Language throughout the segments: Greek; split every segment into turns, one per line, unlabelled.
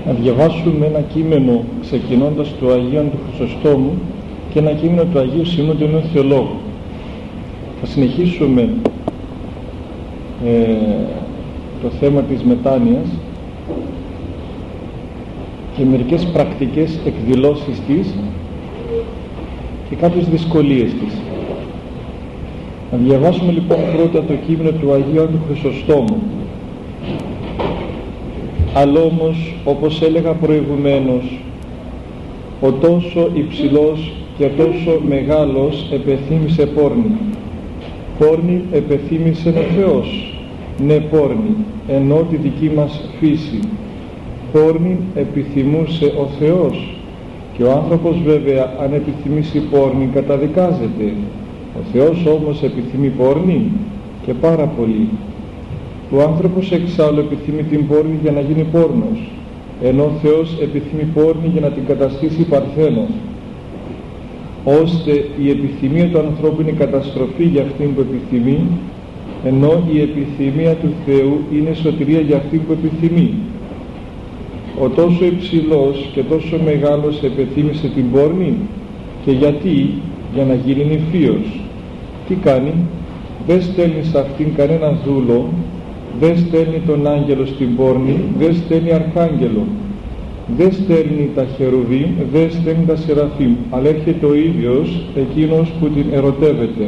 να διαβάσουμε ένα κείμενο ξεκινώντας του Αγίου του Χρυσοστόμου και ένα κείμενο του Αγίου Σημείου του Νέου Θεολόγου. Θα συνεχίσουμε το θέμα της μετάνοιας και μερικές πρακτικές εκδηλώσεις της και κάποιες δυσκολίες της. Να διαβάσουμε λοιπόν πρώτα το κείμενο του Αγίου του Χρυσοστόμου. Αλλά όμως, όπως έλεγα προηγουμένως, ο τόσο υψηλός και τόσο μεγάλος επεθύμησε πόρνη. Πόρνη επεθύμησε ο Θεός, ναι πόρνη, ενώ τη δική μας φύση. Πόρνη επιθυμούσε ο Θεός, και ο άνθρωπος βέβαια αν επιθυμήσει πόρνη καταδικάζεται. Ο Θεός όμως επιθυμεί πόρνη και πάρα πολύ. Ο άνθρωπος εξάλλου επιθυμεί την πόρνη για να γίνει πόρνος, ενώ ο Θεός επιθυμεί πόρνη για να την καταστήσει παρθένο, ώστε η επιθυμία του ανθρώπου είναι καταστροφή για αυτήν που επιθυμεί, ενώ η επιθυμία του Θεού είναι σωτηρία για αυτήν που επιθυμεί. Ο τόσο υψηλός και τόσο μεγάλος επιθύμησε την πόρνη, και γιατί? Για να γίνει νηφίος. Τι κάνει? Δεν στέλνει σε αυτήν κανέναν δούλο, δεν στέλνει τον άγγελο στην πόρνη, δεν στέλνει αρχάγγελο, δεν στέλνει τα χερουβίμ, δεν στέλνει τα σεραφείμ, αλλά έρχεται ο ίδιος εκείνος που την ερωτεύεται.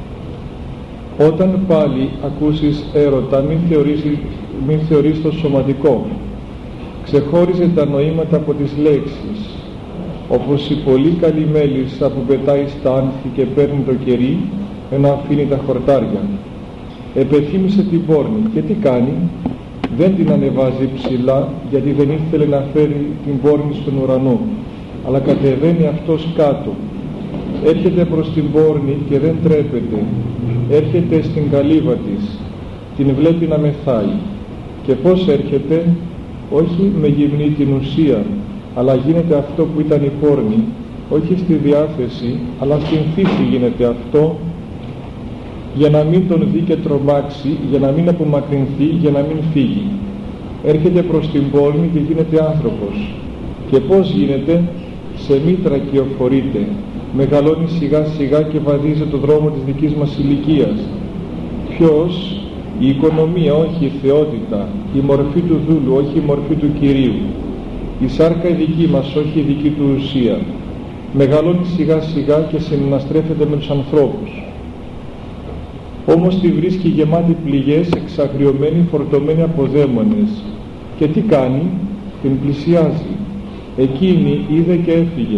Όταν πάλι ακούσεις έρωτα, μην θεωρείς το σωματικό. Ξεχώριζε τα νοήματα από τις λέξεις, όπως η πολύ καλή μέλισσα που πετάει στα άνθη και παίρνει το κερί, ενώ αφήνει τα χορτάρια. Επεθύμησε την πόρνη και τι κάνει? Δεν την ανεβάζει ψηλά, γιατί δεν ήθελε να φέρει την πόρνη στον ουρανό, αλλά κατεβαίνει αυτός κάτω. Έρχεται προς την πόρνη και δεν τρέπεται. Έρχεται στην καλύβα της, την βλέπει να μεθάει. Και πώς έρχεται? Όχι με γυμνή την ουσία, αλλά γίνεται αυτό που ήταν η πόρνη, όχι στη διάθεση, αλλά στην φύση γίνεται αυτό, για να μην τον δει και τρομάξει, για να μην απομακρυνθεί, για να μην φύγει. Έρχεται προς την πόρνη και γίνεται άνθρωπος. Και πώς γίνεται? Σε μήτρα κυοφορείται, μεγαλώνει σιγά σιγά και βαδίζει το δρόμο της δικής μας ηλικίας. Ποιος? Η οικονομία, όχι η θεότητα, η μορφή του δούλου, όχι η μορφή του Κυρίου, η σάρκα η δική μας, όχι η δική του ουσία. Μεγαλώνει σιγά σιγά και συναναστρέφεται με τους ανθρώπους. Όμως τη βρίσκει γεμάτη πληγές, εξαγριωμένη, φορτωμένη από δαίμονες. Και τι κάνει? Την πλησιάζει. Εκείνη είδε και έφυγε.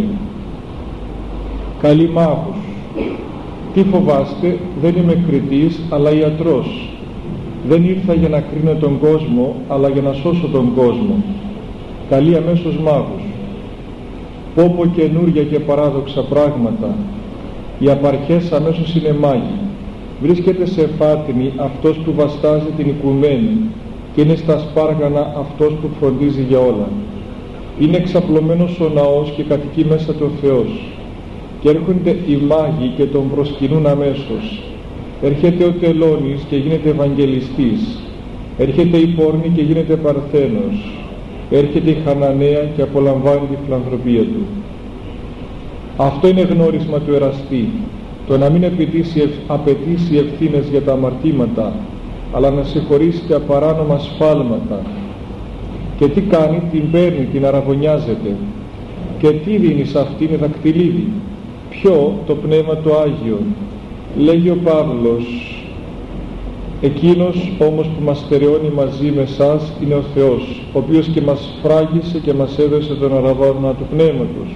Καλή μάγους. Τι φοβάστε? Δεν είμαι κριτής, αλλά ιατρός. Δεν ήρθα για να κρίνω τον κόσμο, αλλά για να σώσω τον κόσμο. Καλή αμέσως μάγους. Πόπο καινούρια και παράδοξα πράγματα. Οι απαρχές αμέσως είναι μάγοι. Βρίσκεται σε φάτνη αυτός που βαστάζει την οικουμένη, και είναι στα σπάργανα αυτός που φροντίζει για όλα. Είναι εξαπλωμένος ο ναός και κατοικεί μέσα του Θεός. Και έρχονται οι μάγοι και τον προσκυνούν αμέσως. Έρχεται ο τελώνης και γίνεται ευαγγελιστής. Έρχεται η πόρνη και γίνεται παρθένος. Έρχεται η Χαναναία και απολαμβάνει τη φιλανθρωπία του. Αυτό είναι γνώρισμα του εραστή. Το να μην απαιτήσει ευθύνες για τα αμαρτήματα, αλλά να συγχωρήσει τα παράνομα σφάλματα. Και τι κάνει? Την παίρνει, την αραβωνιάζεται. Και τι δίνει σε αυτήν? δακτυλίδι. Ποιο? Το Πνεύμα το Άγιο. Λέγει ο Παύλος, εκείνος όμως που μας στερεώνει μαζί με εσάς είναι ο Θεός, ο οποίος και μας φράγισε και μας έδωσε τον αραβόνα του Πνεύματος.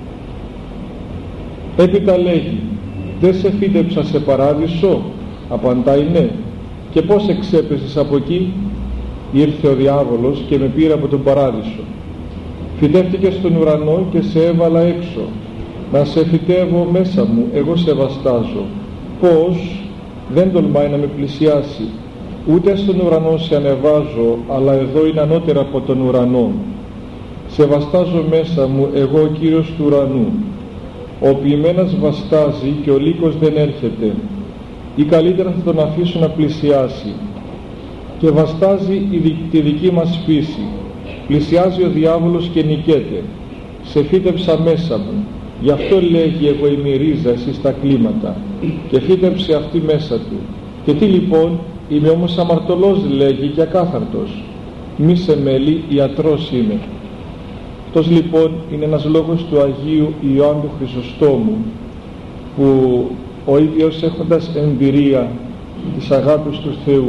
Έπειτα λέγει, δεν σε φύτεψα σε παράδεισο? Απαντάει ναι. Και πώς εξέπεσες από εκεί? Ήρθε ο διάβολος και με πήρε από τον παράδεισο. Φυτεύτηκε στον ουρανό και σε έβαλα έξω. Να σε φυτεύω μέσα μου, εγώ σε βαστάζω. Πώς? Δεν τολμάει να με πλησιάσει. Ούτε στον ουρανό σε ανεβάζω, αλλά εδώ είναι ανώτερα από τον ουρανό. Σε βαστάζω μέσα μου, εγώ ο Κύριος του ουρανού. Ο ποιημένας βαστάζει και ο λύκος δεν έρχεται, ή καλύτερα θα τον αφήσω να πλησιάσει. Και βαστάζει τη δική μας φύση. Πλησιάζει ο διάβολος και νικέται. Σε φύτεψα μέσα μου. Γι' αυτό λέγει, εγώ είμαι η ρίζα, εσύ στα κλίματα. Και φύτεψε αυτή μέσα του. Και τι λοιπόν, είμαι όμως αμαρτωλός, λέγει, και ακάθαρτος. Μη σε μέλει, ιατρός είμαι. Αυτός λοιπόν είναι ένας λόγος του Αγίου Ιωάννου Χρυσοστόμου, που ο ίδιος, έχοντας εμπειρία της αγάπης του Θεού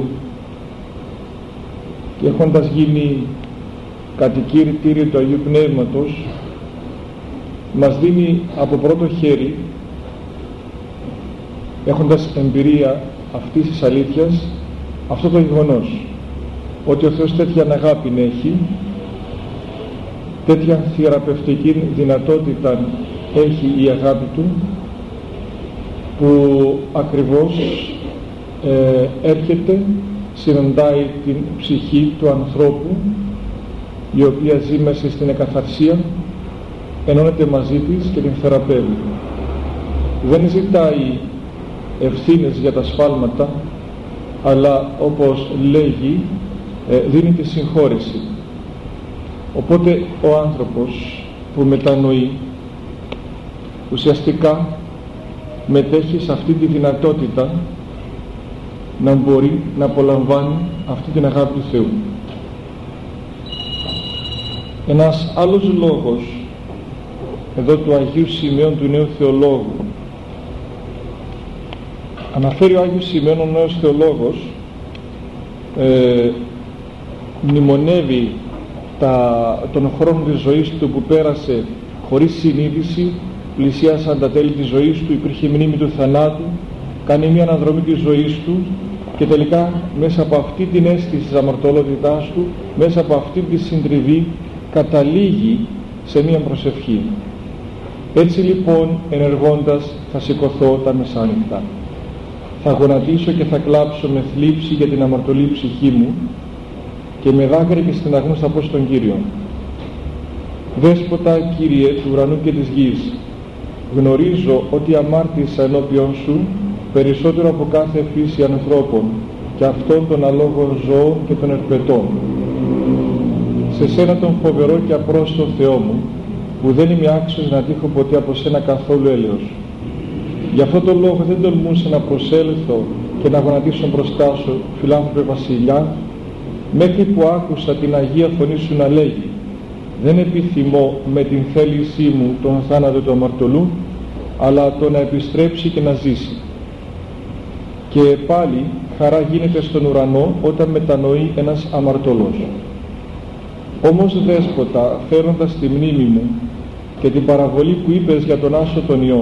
και έχοντας γίνει κατοικητήριο του Αγίου Πνεύματος, μας δίνει από πρώτο χέρι, έχοντας εμπειρία αυτής της αλήθειας, αυτό το γεγονός ότι ο Θεός τέτοια αγάπη έχει, τέτοια θεραπευτική δυνατότητα έχει η αγάπη Του, που ακριβώς έρχεται, συναντάει την ψυχή του ανθρώπου, η οποία ζει μέσα στην εκαθαρσία, ενώνεται μαζί της και την θεραπεύει. Δεν ζητάει ευθύνες για τα σφάλματα, αλλά όπως λέγει, δίνει τη συγχώρεση. Οπότε ο άνθρωπος που μετανοεί ουσιαστικά μετέχει σε αυτή τη δυνατότητα να μπορεί να απολαμβάνει αυτή την αγάπη του Θεού. Ένας άλλος λόγος εδώ του Αγίου Σημειών, του Νέου Θεολόγου, αναφέρει ο Άγιος Σημειών, ο Νέος Θεολόγος, μνημονεύει τον χρόνο της ζωής του που πέρασε χωρίς συνείδηση, πλησίασαν τα τέλη της ζωής του, υπήρχε μνήμη του θανάτου, κάνει μια αναδρομή της ζωής του και τελικά μέσα από αυτή την αίσθηση της αμαρτωλότητάς του, μέσα από αυτή τη συντριβή, καταλήγει σε μια προσευχή. Έτσι λοιπόν, ενεργώντας, θα σηκωθώ τα μεσάνυχτα, θα γονατίσω και θα κλάψω με θλίψη για την αμαρτωλή ψυχή μου, και με δάκρυα και στεναγμούς θα πω στον Κύριο: Δέσποτα, Κύριε του ουρανού και της γης, γνωρίζω ότι αμάρτησα ενώπιον Σου περισσότερο από κάθε φύση ανθρώπων και αυτών των αλόγων ζώων και των ερπετών. Σε Σένα τον φοβερό και απρόσιτο Θεό μου, που δεν είμαι άξιος να τύχω ποτέ από Σένα καθόλου έλεος. Γι' αυτό τον λόγο δεν τολμούσα να προσέλθω και να γονατίσω μπροστά Σου, φιλάνθρωπε Βασιλιά, μέχρι που άκουσα την Αγία Φωνή Σου να λέγει: δεν επιθυμώ με την θέλησή μου τον θάνατο του αμαρτωλού, αλλά το να επιστρέψει και να ζήσει. Και πάλι χαρά γίνεται στον ουρανό όταν μετανοεί ένας αμαρτωλός. Όμως Δέσποτα, φέροντας τη μνήμη μου και την παραβολή που είπες για τον Άσο τον Υιό,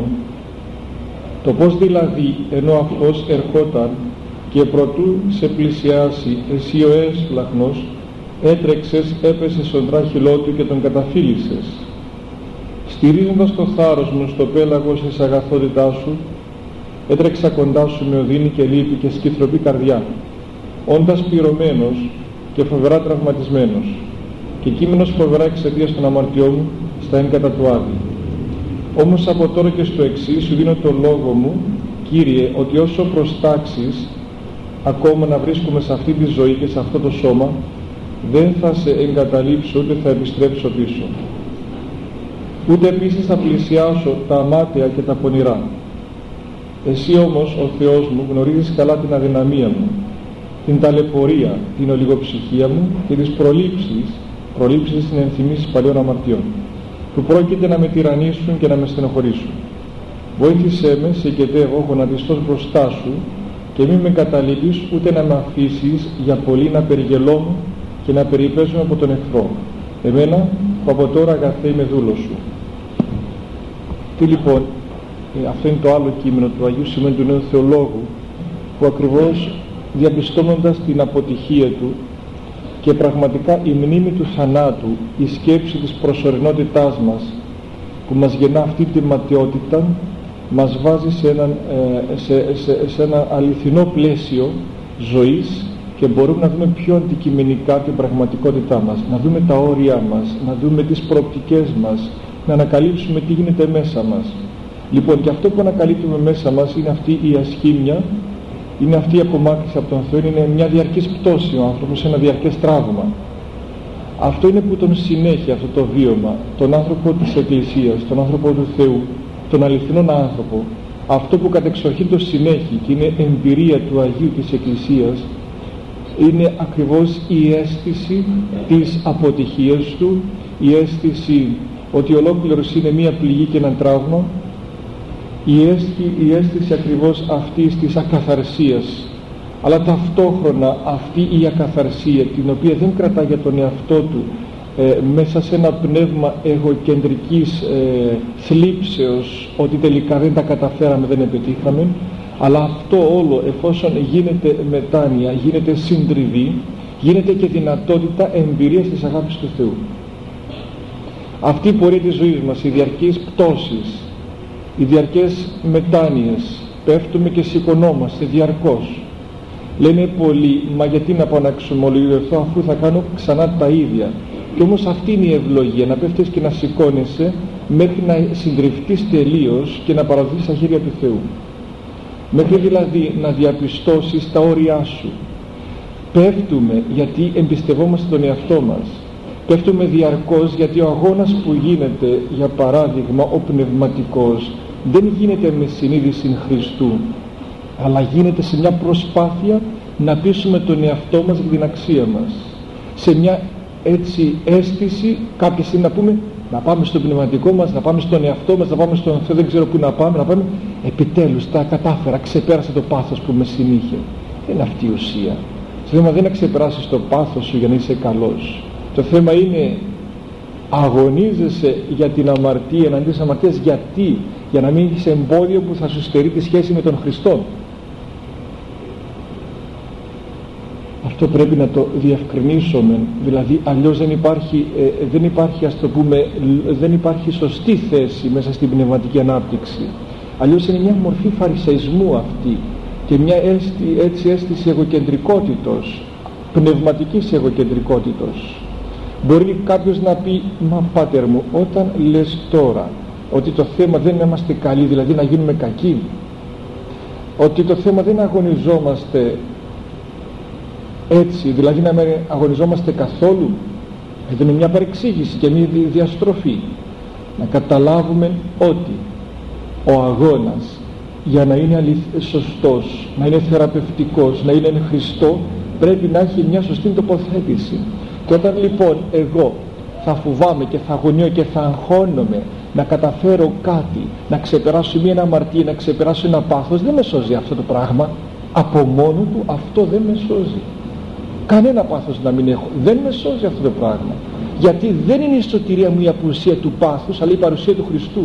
το πως δηλαδή ενώ αυτός ερχόταν και προτού σε πλησιάσει, εσύ ο έσφλαχνος έτρεξες, έπεσες στον τράχυλό του και τον καταφύλισες. Στηρίζοντας το θάρρος μου στο πέλαγος της αγαθότητάς Σου, έτρεξα κοντά Σου με οδύνη και λύπη και σκυθροπή καρδιά, όντας πληρωμένος και φοβερά τραυματισμένος, και κείμενος φοβερά εξαιτίας των αμαρτιών μου στα εν κατά του Άδη. Όμως από τώρα και στο εξής Σου δίνω το λόγο μου, Κύριε, ότι όσο προστάξεις ακόμα να βρίσκομαι σε αυτή τη ζωή και σε αυτό το σώμα, δεν θα σε εγκαταλείψω ούτε θα επιστρέψω πίσω. Ούτε επίσης θα πλησιάσω τα αμάτια και τα πονηρά. Εσύ όμως, ο Θεός μου, γνωρίζεις καλά την αδυναμία μου, την ταλαιπωρία, την ολιγοψυχία μου και τις προλήψεις στην ενθυμίσεις παλιών αμαρτιών, που πρόκειται να με τυραννίσουν και να με στενοχωρήσουν. Βοήθησέ με, σε καιτεύω, γονατιστός μπροστά Σου, και μη με καταλείπεις ούτε να με αφήσεις για πολύ να περιγελώ και να περιπέζομαι από τον εχθρό, εμένα που από τώρα αγαθέ είμαι δούλος Σου. Τι λοιπόν, αυτό είναι το άλλο κείμενο του Αγίου Σημείου του Νέου Θεολόγου, που ακριβώς διαπιστώνοντας την αποτυχία του και πραγματικά η μνήμη του θανάτου, η σκέψη της προσωρινότητάς μας που μας γεννά αυτή τη ματαιότητα, μας βάζει σε ένα αληθινό πλαίσιο ζωής και μπορούμε να δούμε πιο αντικειμενικά την πραγματικότητά μας, να δούμε τα όρια μας, να δούμε τις προοπτικές μας, να ανακαλύψουμε τι γίνεται μέσα μας. Λοιπόν, και αυτό που ανακαλύπτουμε μέσα μας είναι αυτή η ασχήμια, είναι αυτή η απομάκρυνση από τον Θεό, είναι μια διαρκής πτώση ο άνθρωπος, ένα διαρκές τραύμα. Αυτό είναι που τον συνέχει αυτό το βίωμα, τον άνθρωπο της Εκκλησίας, τον άνθρωπο του Θεού, τον αληθινόν άνθρωπο. Αυτό που κατεξοχήν το συνέχει και είναι εμπειρία του Αγίου της Εκκλησίας, είναι ακριβώς η αίσθηση της αποτυχίας του, η αίσθηση ότι ολόκληρος είναι μία πληγή και έναν τραύμα, η αίσθηση ακριβώς αυτής της ακαθαρσίας, αλλά ταυτόχρονα αυτή η ακαθαρσία, την οποία δεν κρατά για τον εαυτό του μέσα σε ένα πνεύμα εγωκεντρικής θλίψεως ότι τελικά δεν τα καταφέραμε, δεν επιτύχαμε, αλλά αυτό όλο, εφόσον γίνεται μετάνοια, γίνεται συντριβή, γίνεται και δυνατότητα εμπειρίας της αγάπης του Θεού. Αυτή η πορεία της ζωής μας, οι διαρκείς πτώσεις, οι διαρκές μετάνοιες, πέφτουμε και σηκωνόμαστε διαρκώς. Λένε πολλοί, μα γιατί να πάω να εξομολογηθώ αφού θα κάνω ξανά τα ίδια? Και όμως αυτή είναι η ευλογία, να πέφτεις και να σηκώνεσαι μέχρι να συντριφτείς τελείως και να παραδοθείς στα χέρια του Θεού. Μέχρι δηλαδή να διαπιστώσεις τα όρια σου. Πέφτουμε γιατί εμπιστευόμαστε τον εαυτό μας. Πέφτουμε διαρκώς γιατί ο αγώνας που γίνεται, για παράδειγμα ο πνευματικός, δεν γίνεται με συνείδηση Χριστού, αλλά γίνεται σε μια προσπάθεια να πείσουμε τον εαυτό μας για την αξία μας. Σε μια έτσι αίσθηση κάποια στιγμή να πούμε, να πάμε στο πνευματικό μας, να πάμε στον εαυτό μας, να πάμε στον Θεό, δεν ξέρω πού να πάμε, επιτέλους τα κατάφερα, ξεπέρασα το πάθος που με συνήχε. Δεν είναι αυτή η ουσία. Το θέμα δεν είναι να ξεπεράσεις το πάθος σου για να είσαι καλός. Το θέμα είναι αγωνίζεσαι για την αμαρτία, εναντίον της αμαρτίας. Γιατί? Για να μην έχεις εμπόδιο που θα σου στερεί τη σχέση με τον Χριστό. Αυτό πρέπει να το διευκρινίσουμε, δηλαδή αλλιώς δεν υπάρχει σωστή θέση μέσα στην πνευματική ανάπτυξη. Αλλιώς είναι μια μορφή φαρισαϊσμού αυτή και μια αίσθηση εγωκεντρικότητος, πνευματικής εγωκεντρικότητος. Μπορεί κάποιος να πει, μα πάτερ μου, όταν λες τώρα ότι το θέμα δεν είμαστε καλοί, δηλαδή να γίνουμε κακοί, ότι το θέμα δεν αγωνιζόμαστε έτσι, δηλαδή να μην αγωνιζόμαστε καθόλου, είναι μια παρεξήγηση και μια διαστροφή. Να καταλάβουμε ότι ο αγώνας για να είναι σωστός, να είναι θεραπευτικός, να είναι Χριστό, πρέπει να έχει μια σωστή τοποθέτηση. Και όταν λοιπόν εγώ θα φοβάμαι και θα αγωνιώ και θα αγχώνομαι να καταφέρω κάτι, να ξεπεράσω μια αμαρτία, να ξεπεράσω ένα πάθος, δεν με σώζει αυτό το πράγμα. Από μόνο του αυτό δεν με σώζει. Κανένα πάθος να μην έχω, δεν με σώζει αυτό το πράγμα. Γιατί δεν είναι η σωτηρία μου η απουσία του πάθους, αλλά η παρουσία του Χριστού.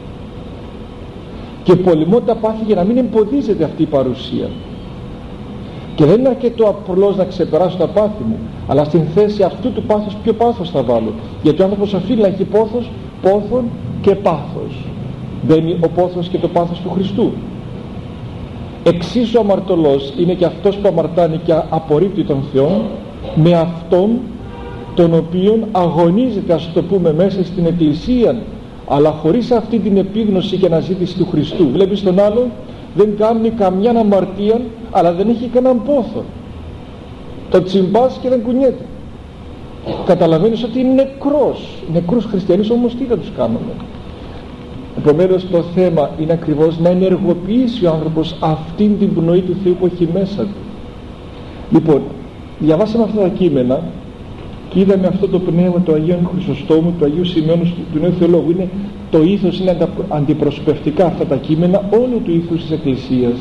Και πολεμώ τα πάθη για να μην εμποδίζεται αυτή η παρουσία. Και δεν είναι αρκετό απλώς να ξεπεράσω τα πάθη μου, αλλά στην θέση αυτού του πάθους ποιο πάθος θα βάλω? Γιατί ο άνθρωπος οφείλει να έχει πόθον και πάθος. Μπαίνει ο πόθος και το πάθος του Χριστού. Εξίσου αμαρτωλός είναι και αυτός που αμαρτάνει και απορρίπτει τον Θεό με αυτόν τον οποίον αγωνίζεται, ας το πούμε, μέσα στην Εκκλησία, αλλά χωρίς αυτή την επίγνωση και αναζήτηση του Χριστού. Βλέπεις τον άλλον, δεν κάνει καμιά αμαρτία, αλλά δεν έχει κανέναν πόθο. Το τσιμπάς και δεν κουνιέται. Καταλαβαίνεις ότι είναι νεκρούς χριστιανούς, όμως τι θα τους κάνουμε? Επομένως το θέμα είναι ακριβώς να ενεργοποιήσει ο άνθρωπος αυτήν την πνοή του Θεού που έχει μέσα του. Λοιπόν, διαβάσαμε αυτά τα κείμενα και είδαμε αυτό το πνεύμα του Αγίου Χρυσοστόμου, του Αγίου Σημειώνου, του Νέου Θεολόγου. Είναι το ήθος, είναι αντιπροσωπευτικά αυτά τα κείμενα όλου του ήθους της Εκκλησίας,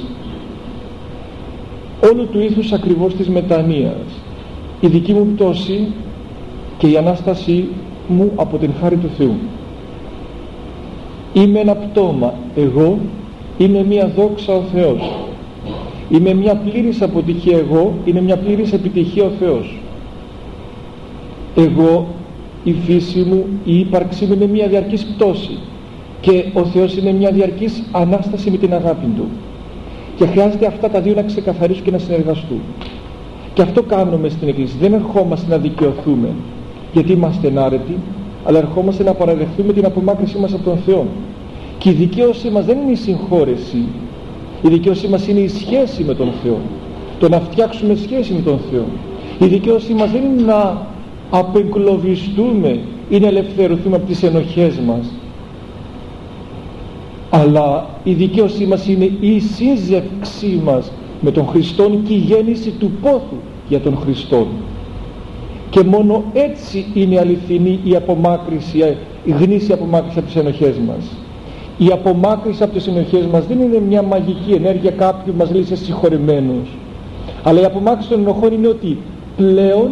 όλου του ήθους ακριβώς της μετανοίας. Η δική μου πτώση και η Ανάστασή μου από την χάρη του Θεού. Είμαι ένα πτώμα, εγώ, είναι μια δόξα ο Θεός. Είμαι μια πλήρης αποτυχία εγώ, είναι μια πλήρης επιτυχία ο Θεός. Εγώ, η φύση μου, η ύπαρξή μου είναι μια διαρκής πτώση και ο Θεός είναι μια διαρκής Ανάσταση με την αγάπη Του. Και χρειάζεται αυτά τα δύο να ξεκαθαρίσουν και να συνεργαστούν. Και αυτό κάνουμε στην Εκκλησία. Δεν ερχόμαστε να δικαιωθούμε γιατί είμαστε ενάρετοι, αλλά ερχόμαστε να παραδεχθούμε την απομάκρυνσή μας από τον Θεό. Και η δικαίωσή μας δεν είναι η συγχώρεση. Η δικαίωσή μας είναι η σχέση με τον Θεό. Το να φτιάξουμε σχέση με τον Θεό. Η δικαίωσή μας δεν είναι να απεγκλωβιστούμε ή να ελευθερωθούμε από τις ενοχές μας, αλλά η δικαίωσή μας είναι η σύζευξή μας με τον Χριστόν και η γέννηση του πόθου για τον Χριστόν. Και μόνο έτσι είναι αληθινή η απομάκρυση, η γνήσια απομάκρυση από τις ενοχές μας. Η απομάκρυση από τις ενοχές μας δεν είναι μια μαγική ενέργεια κάποιου μας λέει είσαι συγχωρεμένος, αλλά η απομάκρυση των ενοχών είναι ότι πλέον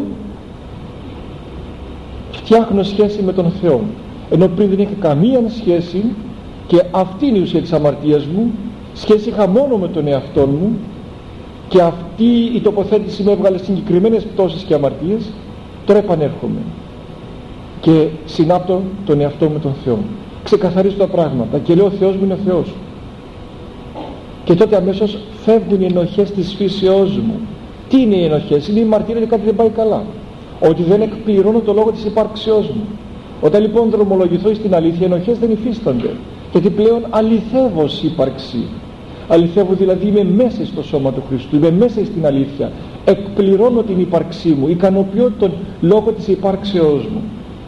φτιάχνω σχέση με τον Θεό, ενώ πριν δεν είχα καμία σχέση, και αυτή είναι η ουσία της αμαρτίας μου. Σχέση είχα μόνο με τον εαυτό μου, και αυτή η τοποθέτηση με έβγαλε συγκεκριμένες πτώσεις και αμαρτίες. Τώρα επανέρχομαι και συνάπτω τον εαυτό με τον Θεό, ξεκαθαρίζω τα πράγματα και λέω ο Θεός μου είναι ο Θεός, και τότε αμέσως φεύγουν οι ενοχές της φύσεώς μου. Τι είναι οι ενοχές? Είναι η μαρτυρία ότι κάτι δεν πάει καλά, ότι δεν εκπληρώνω το λόγο της υπάρξεώς μου. Όταν λοιπόν δρομολογηθώ στην αλήθεια, οι ενοχές δεν υφίστανται, γιατί πλέον αληθεύω ως ύπαρξη. Αληθεύω δηλαδή, είμαι μέσα στο σώμα του Χριστού, είμαι μέσα στην αλήθεια, εκπληρώνω την ύπαρξή μου, ικανοποιώ τον λόγο της υπάρξεώς μου.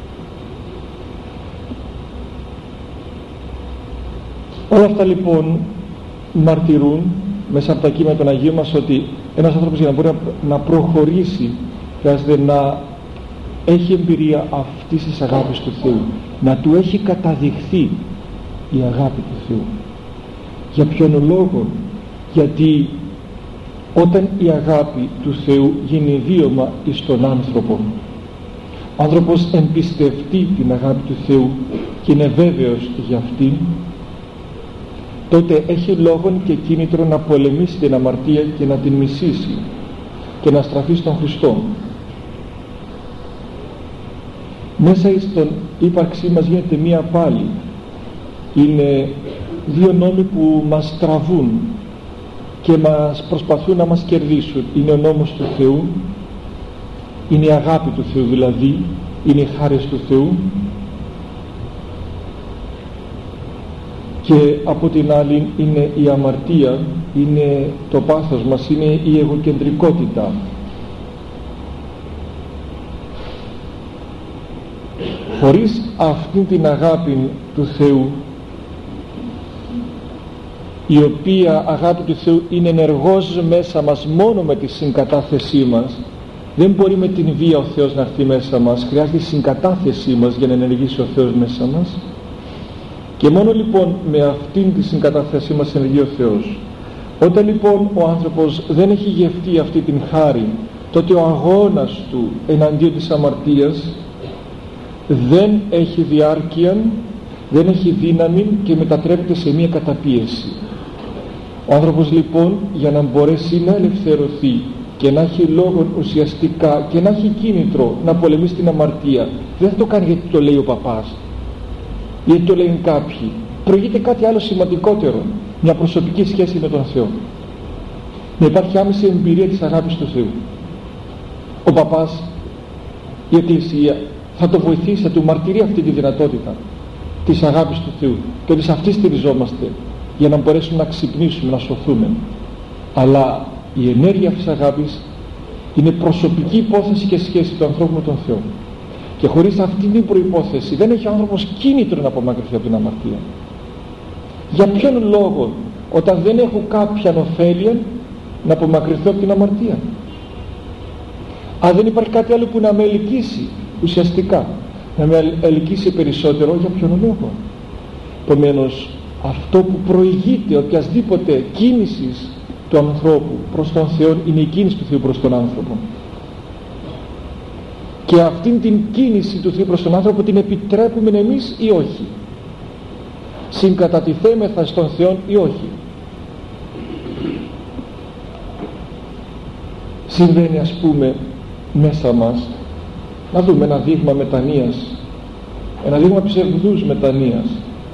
Όλα αυτά λοιπόν μαρτυρούν μέσα από τα κείμενα των Αγίων μας ότι ένας άνθρωπος για να μπορεί να προχωρήσει χρειάζεται να έχει εμπειρία αυτής της αγάπης του Θεού, να του έχει καταδειχθεί η αγάπη του Θεού. Για ποιον λόγο? Γιατί όταν η αγάπη του Θεού γίνει βίωμα εις τον άνθρωπο, ο άνθρωπος εμπιστευτεί την αγάπη του Θεού και είναι βέβαιος για αυτήν, τότε έχει λόγον και κίνητρο να πολεμήσει την αμαρτία και να την μισήσει και να στραφεί στον Χριστό. Μέσα στον ύπαρξή μας γίνεται μία πάλι. Είναι δύο νόμοι που μας τραβούν και μας προσπαθούν να μας κερδίσουν. Είναι ο νόμος του Θεού, είναι η αγάπη του Θεού δηλαδή, είναι οι χάρες του Θεού, και από την άλλη είναι η αμαρτία, είναι το πάθος μας, είναι η εγωκεντρικότητα. Χωρίς αυτήν την αγάπη του Θεού, η οποία αγάπη του Θεού είναι ενεργός μέσα μας μόνο με τη συγκατάθεσή μας, δεν μπορεί με την βία ο Θεός να έρθει μέσα μας, χρειάζεται η συγκατάθεσή μας για να ενεργήσει ο Θεός μέσα μας, και μόνο λοιπόν με αυτήν τη συγκατάθεσή μας ενεργεί ο Θεός. Όταν λοιπόν ο άνθρωπος δεν έχει γευτεί αυτή την χάρη, τότε ο αγώνας του εναντίον της αμαρτίας δεν έχει διάρκεια, δεν έχει δύναμη και μετατρέπεται σε μία καταπίεση. Ο άνθρωπος λοιπόν για να μπορέσει να ελευθερωθεί και να έχει λόγο ουσιαστικά και να έχει κίνητρο να πολεμήσει την αμαρτία, δεν θα το κάνει γιατί το λέει ο παπάς, γιατί το λένε κάποιοι. Προηγείται κάτι άλλο σημαντικότερο, μια προσωπική σχέση με τον Θεό, να υπάρχει άμεση εμπειρία της αγάπης του Θεού. Ο παπάς, η Εκκλησία θα το βοηθήσει, θα του μαρτυρεί αυτή τη δυνατότητα της αγάπης του Θεού και ότι σε αυτή στηριζόμαστε για να μπορέσουμε να ξυπνήσουμε, να σωθούμε. Αλλά η ενέργεια αυτής της αγάπης είναι προσωπική υπόθεση και σχέση του ανθρώπου με τον Θεό, και χωρίς αυτή την προϋπόθεση δεν έχει ο άνθρωπος κίνητρο να απομακρυνθεί από την αμαρτία. Για ποιον λόγο, όταν δεν έχω κάποια ωφέλεια, να απομακρυνθώ από την αμαρτία? Αν δεν υπάρχει κάτι άλλο που να με ελκύσει ουσιαστικά, να με ελκύσει περισσότερο, για ποιον λόγο? Επομένως, αυτό που προηγείται οποιασδήποτε κίνησης του ανθρώπου προς τον Θεό είναι η κίνηση του Θεού προς τον άνθρωπο, και αυτήν την κίνηση του Θεού προς τον άνθρωπο την επιτρέπουμε εμείς ή όχι, συγκατατιθέμεθα στον Θεό ή όχι. Συμβαίνει ας πούμε μέσα μας, να δούμε ένα δείγμα μετανοίας, ένα δείγμα ψευδούς μετανοίας.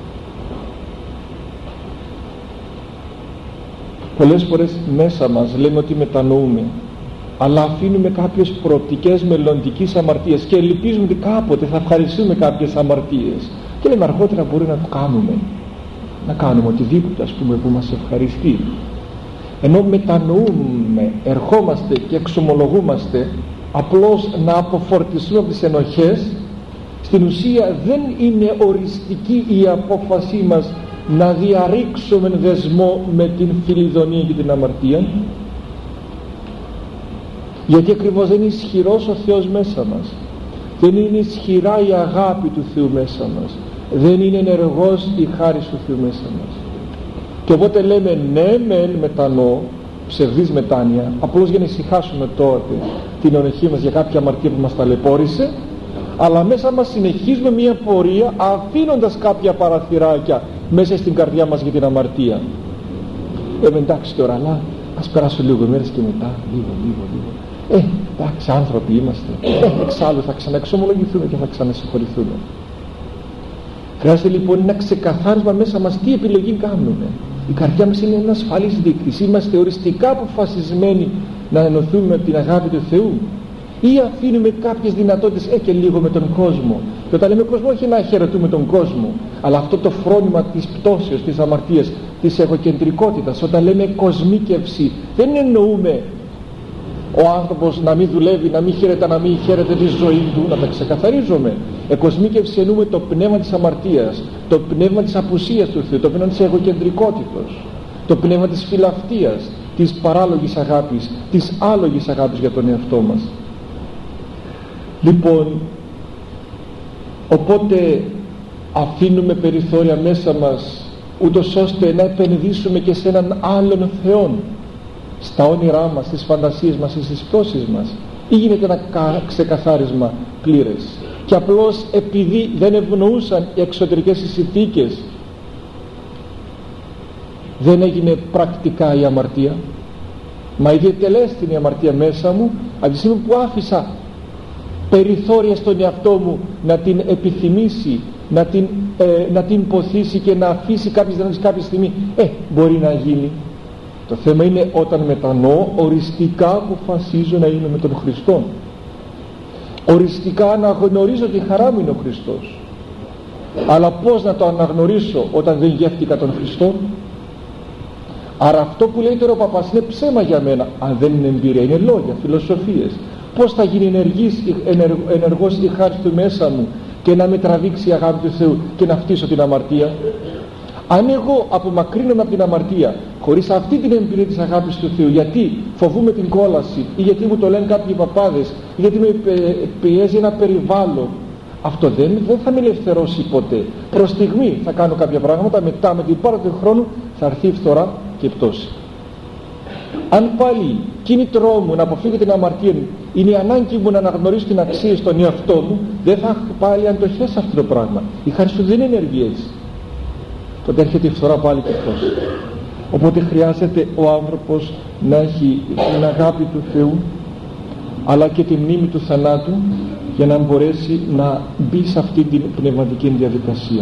Πολλές φορές μέσα μας λέμε ότι μετανοούμε, αλλά αφήνουμε κάποιες προοπτικές μελλοντικής αμαρτίας και ελπίζουμε ότι κάποτε θα ευχαριστούμε κάποιες αμαρτίες και λέμε αργότερα μπορεί να το κάνουμε, να κάνουμε οτιδήποτε ας πούμε που μας ευχαριστεί. Ενώ μετανοούμε, ερχόμαστε και εξομολογούμαστε απλώς να αποφορτιστούμε από τις ενοχές. Στην ουσία δεν είναι οριστική η απόφασή μας να διαρρήξουμε δεσμό με την φιλιδονία και την αμαρτία, γιατί ακριβώς δεν είναι ισχυρός ο Θεός μέσα μας, δεν είναι ισχυρά η αγάπη του Θεού μέσα μας, δεν είναι ενεργός η χάρις του Θεού μέσα μας. Και οπότε λέμε ναι μεν μετανοώ, ψευδής μετάνοια, απλώς για να ησυχάσουμε τότε την ενοχή μας για κάποια αμαρτία που μας ταλαιπώρησε, αλλά μέσα μας συνεχίζουμε μια πορεία αφήνοντας κάποια παραθυράκια μέσα στην καρδιά μας για την αμαρτία. Εντάξει τώρα, αλλά ας περάσω λίγο μέρες και μετά, λίγο. Εντάξει, άνθρωποι είμαστε. Εξάλλου θα ξαναεξομολογηθούμε και θα ξανασυγχωρηθούμε. Χρειάζεται λοιπόν ένα ξεκαθάρισμα μέσα μας τι επιλογή κάνουμε. Η καρδιά μας είναι ένας ασφαλής δείκτης. Είμαστε οριστικά αποφασισμένοι να ενωθούμε με την αγάπη του Θεού, ή αφήνουμε κάποιες δυνατότητες και λίγο με τον κόσμο. Και όταν λέμε κόσμο, όχι να χαιρετούμε τον κόσμο, αλλά αυτό το φρόνημα της πτώσεως, της αμαρτίας, της εγωκεντρικότητας. Όταν λέμε κοσμίκευση, δεν εννοούμε ο άνθρωπος να μην δουλεύει, να μην χαίρεται τη ζωή του, να τα ξεκαθαρίζουμε. Εκοσμίκευση εννοούμε το πνεύμα της αμαρτίας, το πνεύμα της απουσίας του Θεού, το πνεύμα της εγωκεντρικότητος, το πνεύμα της φιλαυτίας, της παράλογης αγάπης, της άλογης αγάπης για τον εαυτό μας. Λοιπόν, οπότε αφήνουμε περιθώρια μέσα μας, ούτως ώστε να επενδύσουμε και σε έναν άλλον Θεόν, στα όνειρά μας, στις φαντασίες μας, στις πτώσεις μας, ή γίνεται ένα ξεκαθάρισμα πλήρες, και απλώς επειδή δεν ευνοούσαν οι εξωτερικές συνθήκες δεν έγινε πρακτικά η αμαρτία, μα ιδιαιτελέστην η αμαρτία μέσα μου από τη στιγμή που άφησα περιθώρια στον εαυτό μου να την επιθυμήσει, να την ποθήσει και να αφήσει κάποιες δυνατότητες κάποια στιγμή. Μπορεί να γίνει. Το θέμα είναι όταν μετανοώ, οριστικά αποφασίζω να είμαι με τον Χριστό, οριστικά αναγνωρίζω τη χαρά μου είναι ο Χριστός. Αλλά πώς να το αναγνωρίσω όταν δεν γεύτηκα τον Χριστό? Άρα αυτό που λέει τώρα ο παπάς είναι ψέμα για μένα, αν δεν είναι εμπειρία, είναι λόγια, φιλοσοφίες. Πώς θα γίνει ενεργός η χάρη του μέσα μου και να με τραβήξει η αγάπη του Θεού και να φτύσω την αμαρτία? Αν εγώ απομακρύνομαι από την αμαρτία χωρίς αυτή την εμπειρία της αγάπης του Θεού, γιατί φοβούμαι την κόλαση ή γιατί μου το λένε κάποιοι παπάδες ή γιατί με πιέζει ένα περιβάλλον, αυτό δεν θα με ελευθερώσει ποτέ. Προς στιγμή θα κάνω κάποια πράγματα, μετά με την πάρα του χρόνου θα έρθει η φθορά και η πτώση. Αν πάλι κίνητρό μου να αποφύγω την αμαρτία είναι η ανάγκη μου να αναγνωρίσω την αξία στον εαυτό μου, δεν θα έχω πάλι αντοχές αυτό το πράγμα. Η χάρη του δεν είναι ενεργή έτσι. Τότε έρχεται η φθορά πάλι και πτώση. Οπότε χρειάζεται ο άνθρωπος να έχει την αγάπη του Θεού αλλά και τη μνήμη του θανάτου για να μπορέσει να μπει σε αυτή την πνευματική διαδικασία.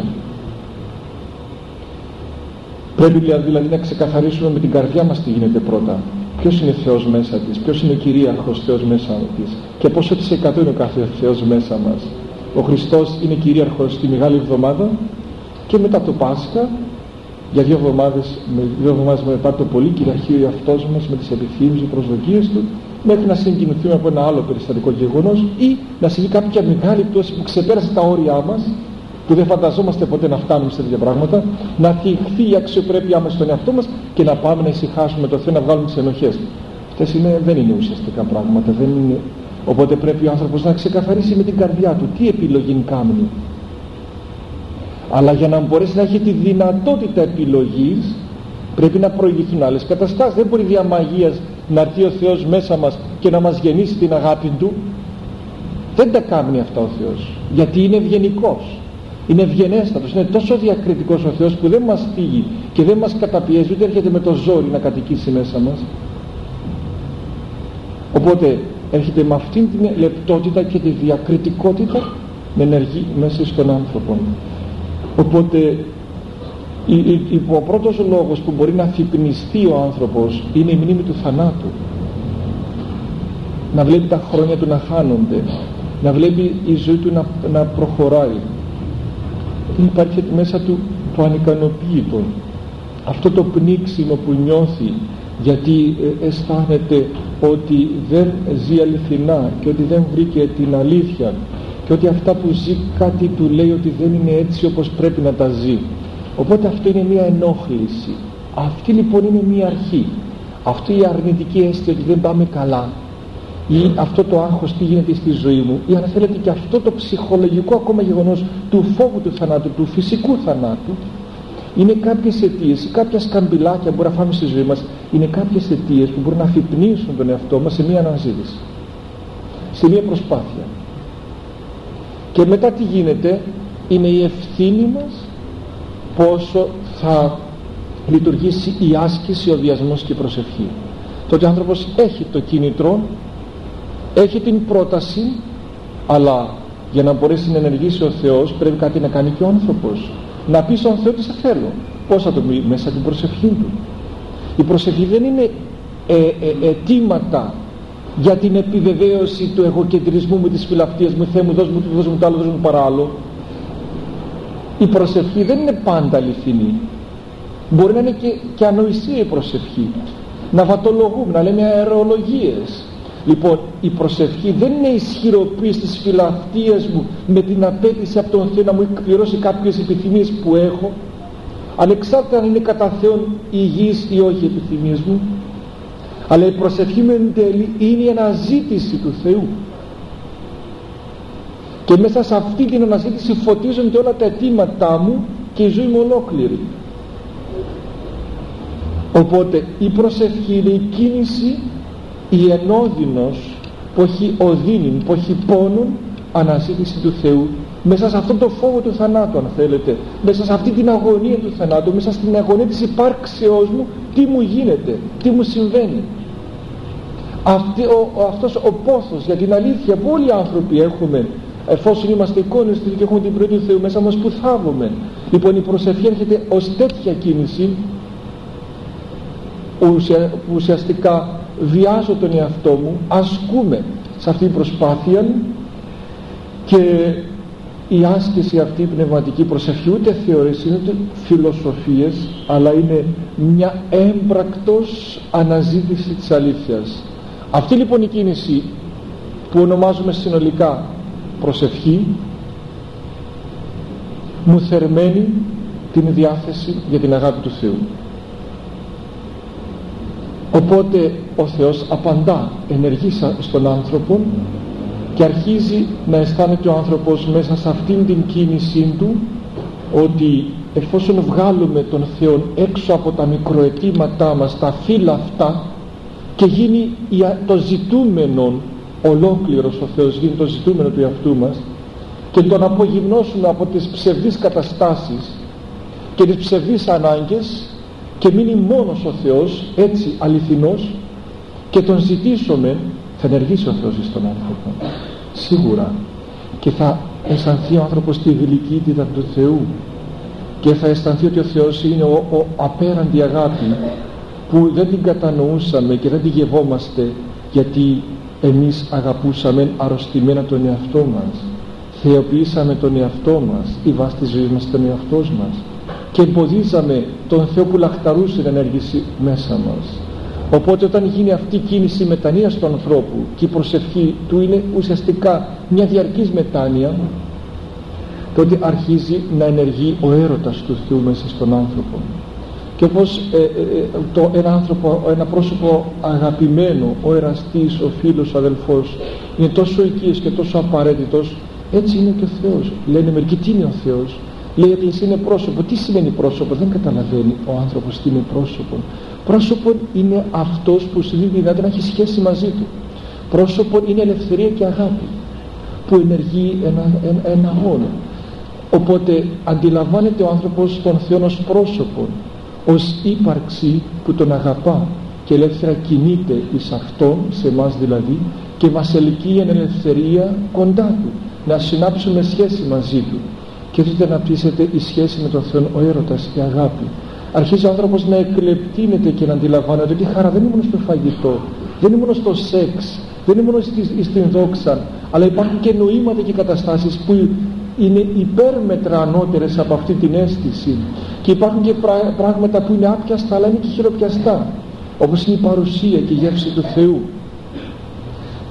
Πρέπει δηλαδή να ξεκαθαρίσουμε με την καρδιά μας τι γίνεται πρώτα. Ποιος είναι Θεός μέσα της, ποιος είναι ο κυρίαρχος Θεός μέσα της και πόσο της εκατό είναι ο κάθε Θεός μέσα μας. Ο Χριστός είναι κυρίαρχος στη Μεγάλη Εβδομάδα και μετά το Πάσχα, για 2 εβδομάδες μετά το πολύ κυριαρχεί ο εαυτός μας με τις επιθυμίες και προσδοκίες του, μέχρι να συγκινηθούμε από ένα άλλο περιστατικό γεγονός ή να συμβεί κάποια μεγάλη πτώση που ξεπέρασε τα όρια μας, που δεν φανταζόμαστε ποτέ να φτάνουμε σε τέτοια πράγματα, να θυχθεί η αξιοπρέπειά μας στον εαυτό μας και να πάμε να ησυχάσουμε το Θεό, να βγάλουμε τις ενοχές. Αυτές δεν είναι ουσιαστικά πράγματα, δεν είναι. Οπότε πρέπει ο άνθρωπος να ξεκαθαρίσει με την καρδιά του τι επιλογή κάνει. Αλλά για να μπορέσει να έχει τη δυνατότητα επιλογής πρέπει να προηγηθούν άλλες καταστάσεις. Δεν μπορεί δια μαγείας να έρθει ο Θεός μέσα μας και να μας γεννήσει την αγάπη Του. Δεν τα κάνει αυτά ο Θεός, γιατί είναι ευγενικός, είναι ευγενέστατος, είναι τόσο διακριτικός ο Θεός που δεν μας θίγει και δεν μας καταπιέζει, ούτε έρχεται με το ζόρι να κατοικήσει μέσα μας. Οπότε έρχεται με αυτήν την λεπτότητα και τη διακριτικότητα να ενεργεί μέσα στον άνθρωπο. Οπότε ο πρώτος λόγος που μπορεί να αφυπνιστεί ο άνθρωπος είναι η μνήμη του θανάτου. Να βλέπει τα χρόνια του να χάνονται, να βλέπει η ζωή του να προχωράει. Υπάρχει μέσα του το ανικανοποίητο, αυτό το πνίξιμο που νιώθει γιατί αισθάνεται ότι δεν ζει αληθινά και ότι δεν βρήκε την αλήθεια και ότι αυτά που ζει κάτι του λέει ότι δεν είναι έτσι όπως πρέπει να τα ζει. Οπότε αυτό είναι μια ενόχληση. Αυτή λοιπόν είναι μια αρχή. Αυτή η αρνητική αίσθηση ότι δεν πάμε καλά, ή αυτό το άγχος τι γίνεται στη ζωή μου, ή αν θέλετε και αυτό το ψυχολογικό ακόμα γεγονός του φόβου του θανάτου, του φυσικού θανάτου, είναι κάποιες αιτίες ή κάποια σκαμπιλάκια που μπορούμε να φάμε στη ζωή μας, είναι κάποιες αιτίες που μπορούν να αφυπνίσουν τον εαυτό μας σε μια αναζήτηση, σε μια προσπάθεια. Και μετά τι γίνεται? Είναι η ευθύνη μας πόσο θα λειτουργήσει η άσκηση, ο βιασμός και η προσευχή. Τότε ο άνθρωπος έχει το κίνητρο, έχει την πρόταση, αλλά για να μπορέσει να ενεργήσει ο Θεός πρέπει κάτι να κάνει και ο άνθρωπος. Να πει στον Θεό ότι σε θέλω. Πώς θα το πει? Μέσα την προσευχή του. Η προσευχή δεν είναι αιτήματα για την επιβεβαίωση του εγωκεντρισμού μου, της φιλαυτίας μου, Θεέ μου δώσ' μου το άλλο, δώσ' μου παράλληλο. Η προσευχή δεν είναι πάντα αληθινή. Μπορεί να είναι και ανοησία η προσευχή. Να βατολογούμε, να λέμε αερολογίες. Λοιπόν, η προσευχή δεν είναι ισχυροποίηση της φιλαυτίας μου με την απέτηση από τον Θεό να μου εκπληρώσει κάποιες επιθυμίες που έχω, ανεξάρτητα αν είναι κατά Θεόν υγιείς ή όχι οι επιθυμίες μου. Αλλά η προσευχή με εν τέλει είναι η αναζήτηση του Θεού. Και μέσα σε αυτή την αναζήτηση φωτίζονται όλα τα αιτήματά μου και η ζωή μου ολόκληρη. Οπότε η προσευχή είναι η κίνηση, η ενώδυνος που έχει οδύνη, που έχει πόνον αναζήτηση του Θεού, μέσα σε αυτόν τον φόβο του θανάτου, αν θέλετε, μέσα σε αυτή την αγωνία του θανάτου, μέσα στην αγωνία της υπάρξεώς μου, τι μου γίνεται, τι μου συμβαίνει. Αυτός ο πόθος για την αλήθεια που όλοι οι άνθρωποι έχουμε, εφόσον είμαστε εικόνες του και έχουμε την πνοή του Θεού μέσα μας, που θάβουμε. Λοιπόν, η προσευχή έρχεται ως τέτοια κίνηση που ουσιαστικά βιάζω τον εαυτό μου, ασκούμε σε αυτή την προσπάθεια, και η άσκηση αυτή, η πνευματική προσευχή, ούτε θεωρίες είναι ούτε φιλοσοφίες, αλλά είναι μια έμπρακτος αναζήτηση της αλήθειας. Αυτή λοιπόν η κίνηση που ονομάζουμε συνολικά προσευχή μου θερμαίνει την διάθεση για την αγάπη του Θεού. Οπότε ο Θεός απαντά, ενεργεί στον άνθρωπο και αρχίζει να αισθάνεται ο άνθρωπος μέσα σε αυτήν την κίνησή του ότι εφόσον βγάλουμε τον Θεό έξω από τα μικροαιτήματά μας, τα φύλλα αυτά, και γίνει το ζητούμενο ολόκληρος ο Θεός, γίνει το ζητούμενο του εαυτού μας, και τον απογυμνώσουμε από τις ψευδείς καταστάσεις και τις ψευδείς ανάγκες και μείνει μόνος ο Θεός, έτσι αληθινός, και τον ζητήσουμε, θα ενεργήσει ο Θεός στον άνθρωπο σίγουρα, και θα αισθανθεί ο άνθρωπος τη γλυκύτητα του Θεού και θα αισθανθεί ότι ο Θεός είναι ο απέραντη αγάπη που δεν την κατανοούσαμε και δεν την γευόμαστε, γιατί εμείς αγαπούσαμε αρρωστημένα τον εαυτό μας, θεοποιήσαμε τον εαυτό μας, η βάση της ζωής μας ήταν ο εαυτός μας, και εμποδίζαμε τον Θεό που λαχταρούσε να ενεργήσει μέσα μας. Οπότε όταν γίνει αυτή η κίνηση μετανοίας του ανθρώπου και η προσευχή του είναι ουσιαστικά μια διαρκής μετάνοια, τότε αρχίζει να ενεργεί ο έρωτας του Θεού μέσα στον άνθρωπο. Και όπως ένα πρόσωπο αγαπημένο, ο εραστής, ο φίλος, ο αδελφός, είναι τόσο οικείος και τόσο απαραίτητος, έτσι είναι και ο Θεός. Λένε μερικοί, τι είναι ο Θεός? Λέει η Εκκλησία είναι πρόσωπο. Τι σημαίνει πρόσωπο? Δεν καταλαβαίνει ο άνθρωπος τι είναι πρόσωπο. Πρόσωπο είναι αυτός που σου δίνει δυνατότητα να έχει σχέση μαζί του. Πρόσωπο είναι ελευθερία και αγάπη που ενεργεί ένα αγώνα. Οπότε αντιλαμβάνεται ο άνθρωπος τον Θεό ως πρόσωπο, ως ύπαρξη που τον αγαπά και ελεύθερα κινείται εις αυτόν, σε εμάς δηλαδή, και μας ελκύει εν ελευθερία κοντά του, να συνάψουμε σχέση μαζί του. Και τότε αναπτύσσεται η σχέση με τον Θεό, ο έρωτας, η αγάπη. Αρχίζει ο άνθρωπος να εκλεπτύνεται και να αντιλαμβάνεται ότι η χαρά δεν είναι μόνο στο φαγητό, δεν είναι μόνο στο σεξ, δεν είναι μόνο στην δόξα, αλλά υπάρχουν και νοήματα και καταστάσεις που είναι υπέρμετρα ανώτερες από αυτή την αίσθηση, και υπάρχουν και πράγματα που είναι άπιαστα αλλά είναι και χειροπιαστά, όπως είναι η παρουσία και η γεύση του Θεού.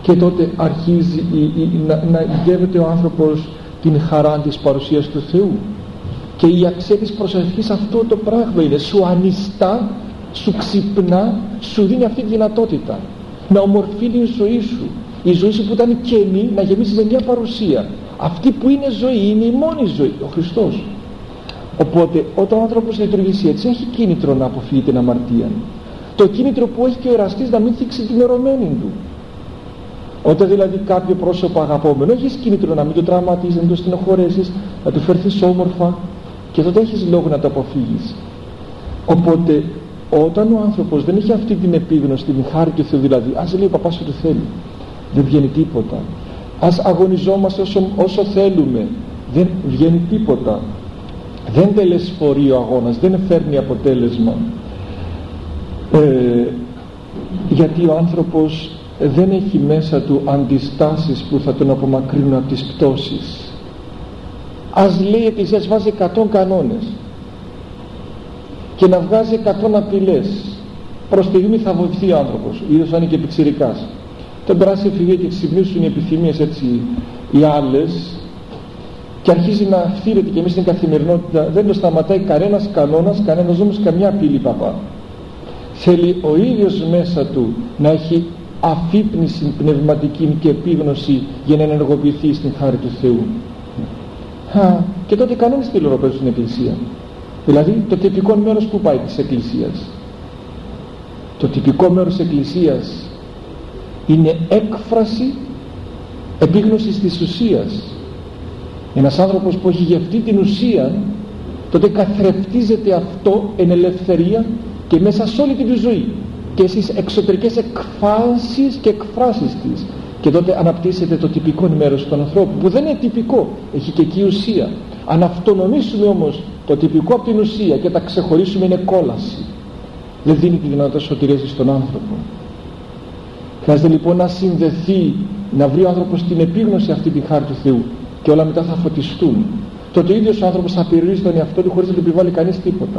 Και τότε αρχίζει να γεύεται ο άνθρωπος την χαρά της παρουσίας του Θεού. Και η αξία της προσευχής αυτό το πράγμα είναι. Σου ανιστά, σου ξυπνά, σου δίνει αυτή τη δυνατότητα να ομορφύνει η ζωή σου. Η ζωή σου που ήταν κενή να γεμίσει με μια παρουσία. Αυτή που είναι ζωή είναι η μόνη ζωή, ο Χριστός. Οπότε όταν ο άνθρωπος λειτουργήσει έτσι, έχει κίνητρο να αποφύγει την αμαρτία. Το κίνητρο που έχει και ο εραστής να μην θίξει την ερωμένη του. Όταν δηλαδή κάποιο πρόσωπο αγαπόμενο, έχεις κίνητρο να μην το τραυματίσεις, να μην το στενοχωρέσεις, να του φερθείς όμορφα, και τότε έχεις λόγο να το αποφύγεις. Οπότε όταν ο άνθρωπος δεν έχει αυτή την επίγνωση, την χάρη του Θεού, δηλαδή ας λέει ο παπάς ό,τι θέλει, δεν βγαίνει τίποτα. Ας αγωνιζόμαστε όσο θέλουμε, δεν βγαίνει τίποτα. Δεν τελεσφορεί ο αγώνας, δεν φέρνει αποτέλεσμα. Γιατί ο άνθρωπος δεν έχει μέσα του αντιστάσεις που θα τον απομακρύνουν από τις πτώσεις. Ας λέει η Εκκλησία βάζει 100 κανόνες και να βγάζει 100 απειλές, προς τη στιγμή θα βοηθεί ο άνθρωπος, ιδίως αν είναι και πιτσιρικάς. Τον περάσει εφηβεία και ξυπνήσουν οι επιθυμίες έτσι οι άλλες και αρχίζει να φθήρεται και εμείς στην καθημερινότητα, δεν το σταματάει κανένας κανόνας, κανένας νόμος, καμιά απειλή παπά. Θέλει ο ίδιος μέσα του να έχει αφύπνιση πνευματική και επίγνωση για να ενεργοποιηθεί στην χάρη του Θεού. Και τότε οι κανόνες τι ρόλο παίζουν στην Εκκλησία? Δηλαδή το τυπικό μέρος που πάει της Εκκλησίας. Το τυπικό μέρος της Εκκλησίας είναι έκφραση επίγνωσης της ουσίας. Ένας άνθρωπος που έχει γευτεί την ουσία, τότε καθρεφτίζεται αυτό εν ελευθερία και μέσα σε όλη τη ζωή και στις εξωτερικές εκφάνσεις και εκφράσεις της. Και τότε αναπτύσσεται το τυπικό μέρος του ανθρώπου, που δεν είναι τυπικό, έχει και εκεί ουσία. Αν αυτονομήσουμε όμως το τυπικό από την ουσία και τα ξεχωρίσουμε, είναι κόλαση. Δεν δίνει τη δυνατότητα σωτηρίας στον άνθρωπο. Χρειάζεται λοιπόν να συνδεθεί, να βρει ο άνθρωπος την επίγνωση αυτή τη χάρη του Θεού, και όλα μετά θα φωτιστούν. Τότε ο ίδιος ο άνθρωπος θα περιορίσει τον εαυτό του χωρίς να του επιβάλλει κανείς τίποτα.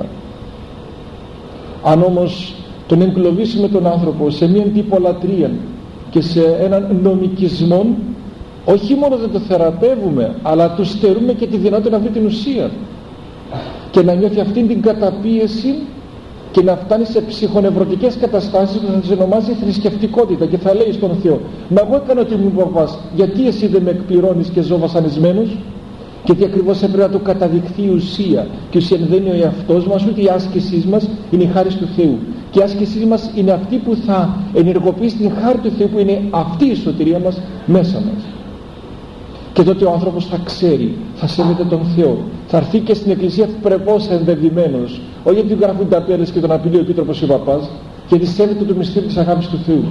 Αν όμως τον εγκλωβίσουμε τον άνθρωπο σε μια τυπολατρεία και σε έναν νομικισμό, όχι μόνο δεν το θεραπεύουμε, αλλά του στερούμε και τη δυνατότητα να βρει την ουσία και να νιώθει αυτήν την καταπίεση και να φτάνει σε ψυχονευρωτικές καταστάσεις που θα τις ονομάζει θρησκευτικότητα και θα λέει στον Θεό: μα εγώ έκανα ότι μου παπάς, γιατί εσύ δεν με εκπληρώνεις και ζω βασανισμένος? Γιατί ακριβώς έπρεπε να του καταδειχθεί η ουσία, και η ουσία δεν είναι ο εαυτός μας, ούτε η άσκησή μας, είναι η χάρη του Θεού. Και η άσκησή μας είναι αυτή που θα ενεργοποιήσει την χάρη του Θεού, που είναι αυτή η σωτηρία μας μέσα μας. Και τότε ο άνθρωπος θα ξέρει, θα σέβεται τον Θεό, θα έρθει και στην Εκκλησία πρεπώς ενδεδειμένος, όχι γιατί του γράφουν τα πέρες και τον απειλεί ο Επίτροπος ή ο παπάς, γιατί σέβεται το μυστήριο της αγάπης του Θεού.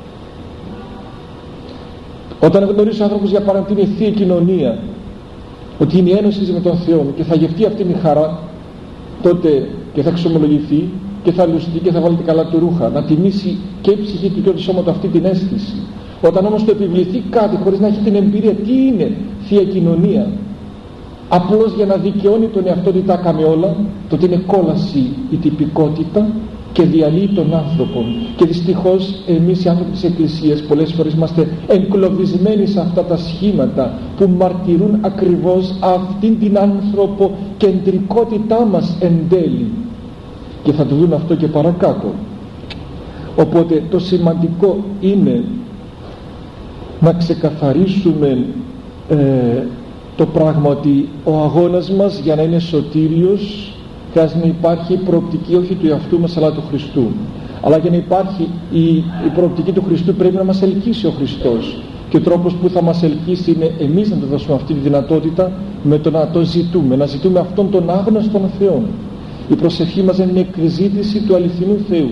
Όταν γνωρίζει ο άνθρωπος για παράδειγμα την Θεία Κοινωνία, ότι είναι η ένωση με τον Θεό και θα γευτεί αυτήν τη χαρά, τότε και θα εξομολογηθεί και θα λουστεί και θα βάλει καλά του ρούχα, να τιμήσει και η ψυχή του και το σώμα του αυτή την αίσθηση. Όταν όμως του επιβληθεί κάτι χωρίς να έχει την εμπειρία τι είναι Θεία Κοινωνία, απλώς για να δικαιώνει τον εαυτό ότι τα έκαμε όλα, τότε είναι κόλαση η τυπικότητα και διαλύει τον άνθρωπο. Και δυστυχώς εμείς οι άνθρωποι της Εκκλησίας πολλές φορές είμαστε εγκλωβισμένοι σε αυτά τα σχήματα που μαρτυρούν ακριβώς αυτήν την ανθρωποκεντρικότητά μας εν τέλει, και θα το δούμε αυτό και παρακάτω. Οπότε το σημαντικό είναι να ξεκαθαρίσουμε το πράγμα ότι ο αγώνας μας για να είναι σωτήριος χρειάζεται να υπάρχει η προοπτική όχι του εαυτού μας αλλά του Χριστού. Αλλά για να υπάρχει η προοπτική του Χριστού πρέπει να μας ελκύσει ο Χριστός, και ο τρόπος που θα μας ελκύσει είναι εμείς να του δώσουμε αυτή τη δυνατότητα με το να το ζητούμε, να ζητούμε αυτόν τον άγνωστον Θεό. Η προσευχή μας είναι η εκζήτηση του αληθινού Θεού.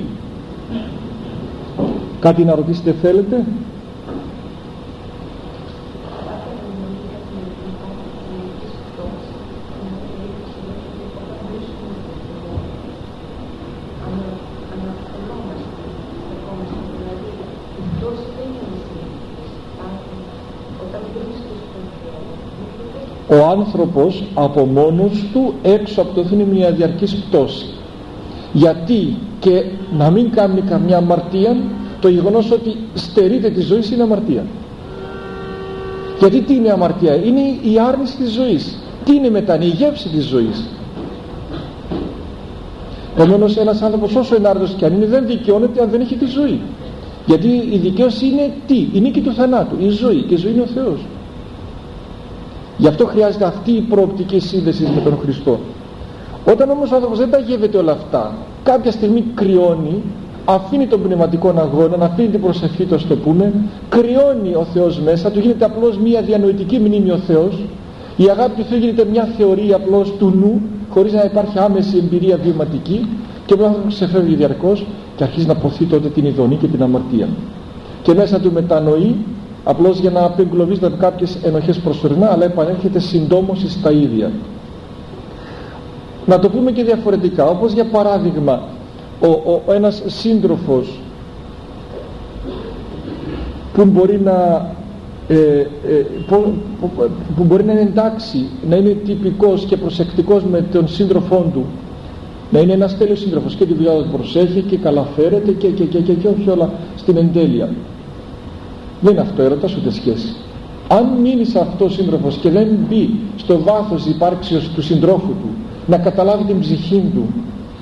Κάτι να ρωτήσετε θέλετε? Ο άνθρωπος από μόνος του έξω από το Θεό είναι μια διαρκής πτώση. Γιατί και να μην κάνει καμιά αμαρτία το γεγονός ότι στερείται τη ζωή είναι αμαρτία. Γιατί τι είναι αμαρτία? Είναι η άρνηση της ζωής. Τι είναι μετά? Είναι η γεύση της ζωής. Επομένως ένας άνθρωπος όσο ενάρετος και αν είναι δεν δικαιώνεται αν δεν έχει τη ζωή. Γιατί η δικαίωση είναι τι? Η νίκη του θανάτου, η ζωή, και η ζωή είναι ο Θεός. Γι' αυτό χρειάζεται αυτή η προοπτική σύνδεση με τον Χριστό. Όταν όμως ο άνθρωπος δεν τα γεύεται όλα αυτά, κάποια στιγμή κρυώνει, αφήνει τον πνευματικό αγώνα, αφήνει την προσευχή του, ας το πούμε, κρυώνει ο Θεός μέσα του, γίνεται απλώς μια διανοητική μνήμη ο Θεός, η αγάπη του Θεού γίνεται μια θεωρία απλώς του νου, χωρίς να υπάρχει άμεση εμπειρία βιωματική, και ο άνθρωπος ξεφεύγει διαρκώς και αρχίζει να ποθεί τότε την ειδονή και την αμαρτία. Και μέσα του μετανοεί, απλώς για να απεγκλωβίζονται από κάποιες ενοχές προσωρινά, αλλά επανέρχεται συντόμως στα ίδια. Να το πούμε και διαφορετικά, όπως για παράδειγμα ένας σύντροφος που μπορεί να είναι εντάξει, να είναι τυπικός και προσεκτικός με τον σύντροφό του, να είναι ένας τέλειος σύντροφος και τη δουλειά του προσέχει και καλά φέρεται και όχι όλα στην εντέλεια. Δεν είναι αυτό έρωτας ούτε σχέση. Αν μείνει σε αυτό ο σύντροφος και δεν μπει στο βάθος της υπάρξεως του συντρόφου του, να καταλάβει την ψυχή του,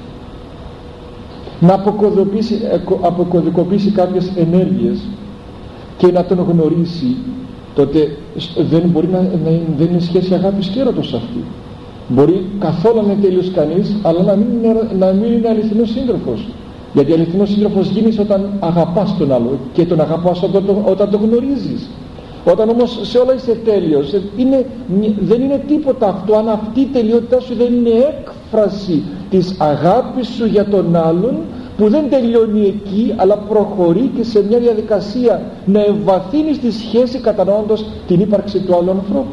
να αποκωδικοποιήσει κάποιες ενέργειες και να τον γνωρίσει, τότε δεν μπορεί δεν είναι σχέση αγάπης και έρωτος αυτή. Μπορεί καθόλου να είναι τέλειος κανείς, αλλά να μην είναι αληθινός σύντροφος. Γιατί αληθινός σύντροφος γίνεις όταν αγαπάς τον άλλο, και τον αγαπάς όταν τον γνωρίζεις. Όταν όμως σε όλα είσαι τέλειος, δεν είναι τίποτα αυτό αν αυτή η τελειότητά σου δεν είναι έκφραση της αγάπης σου για τον άλλον, που δεν τελειώνει εκεί αλλά προχωρεί και σε μια διαδικασία να εμβαθύνει τη σχέση, κατανοώντας την ύπαρξη του άλλου ανθρώπου.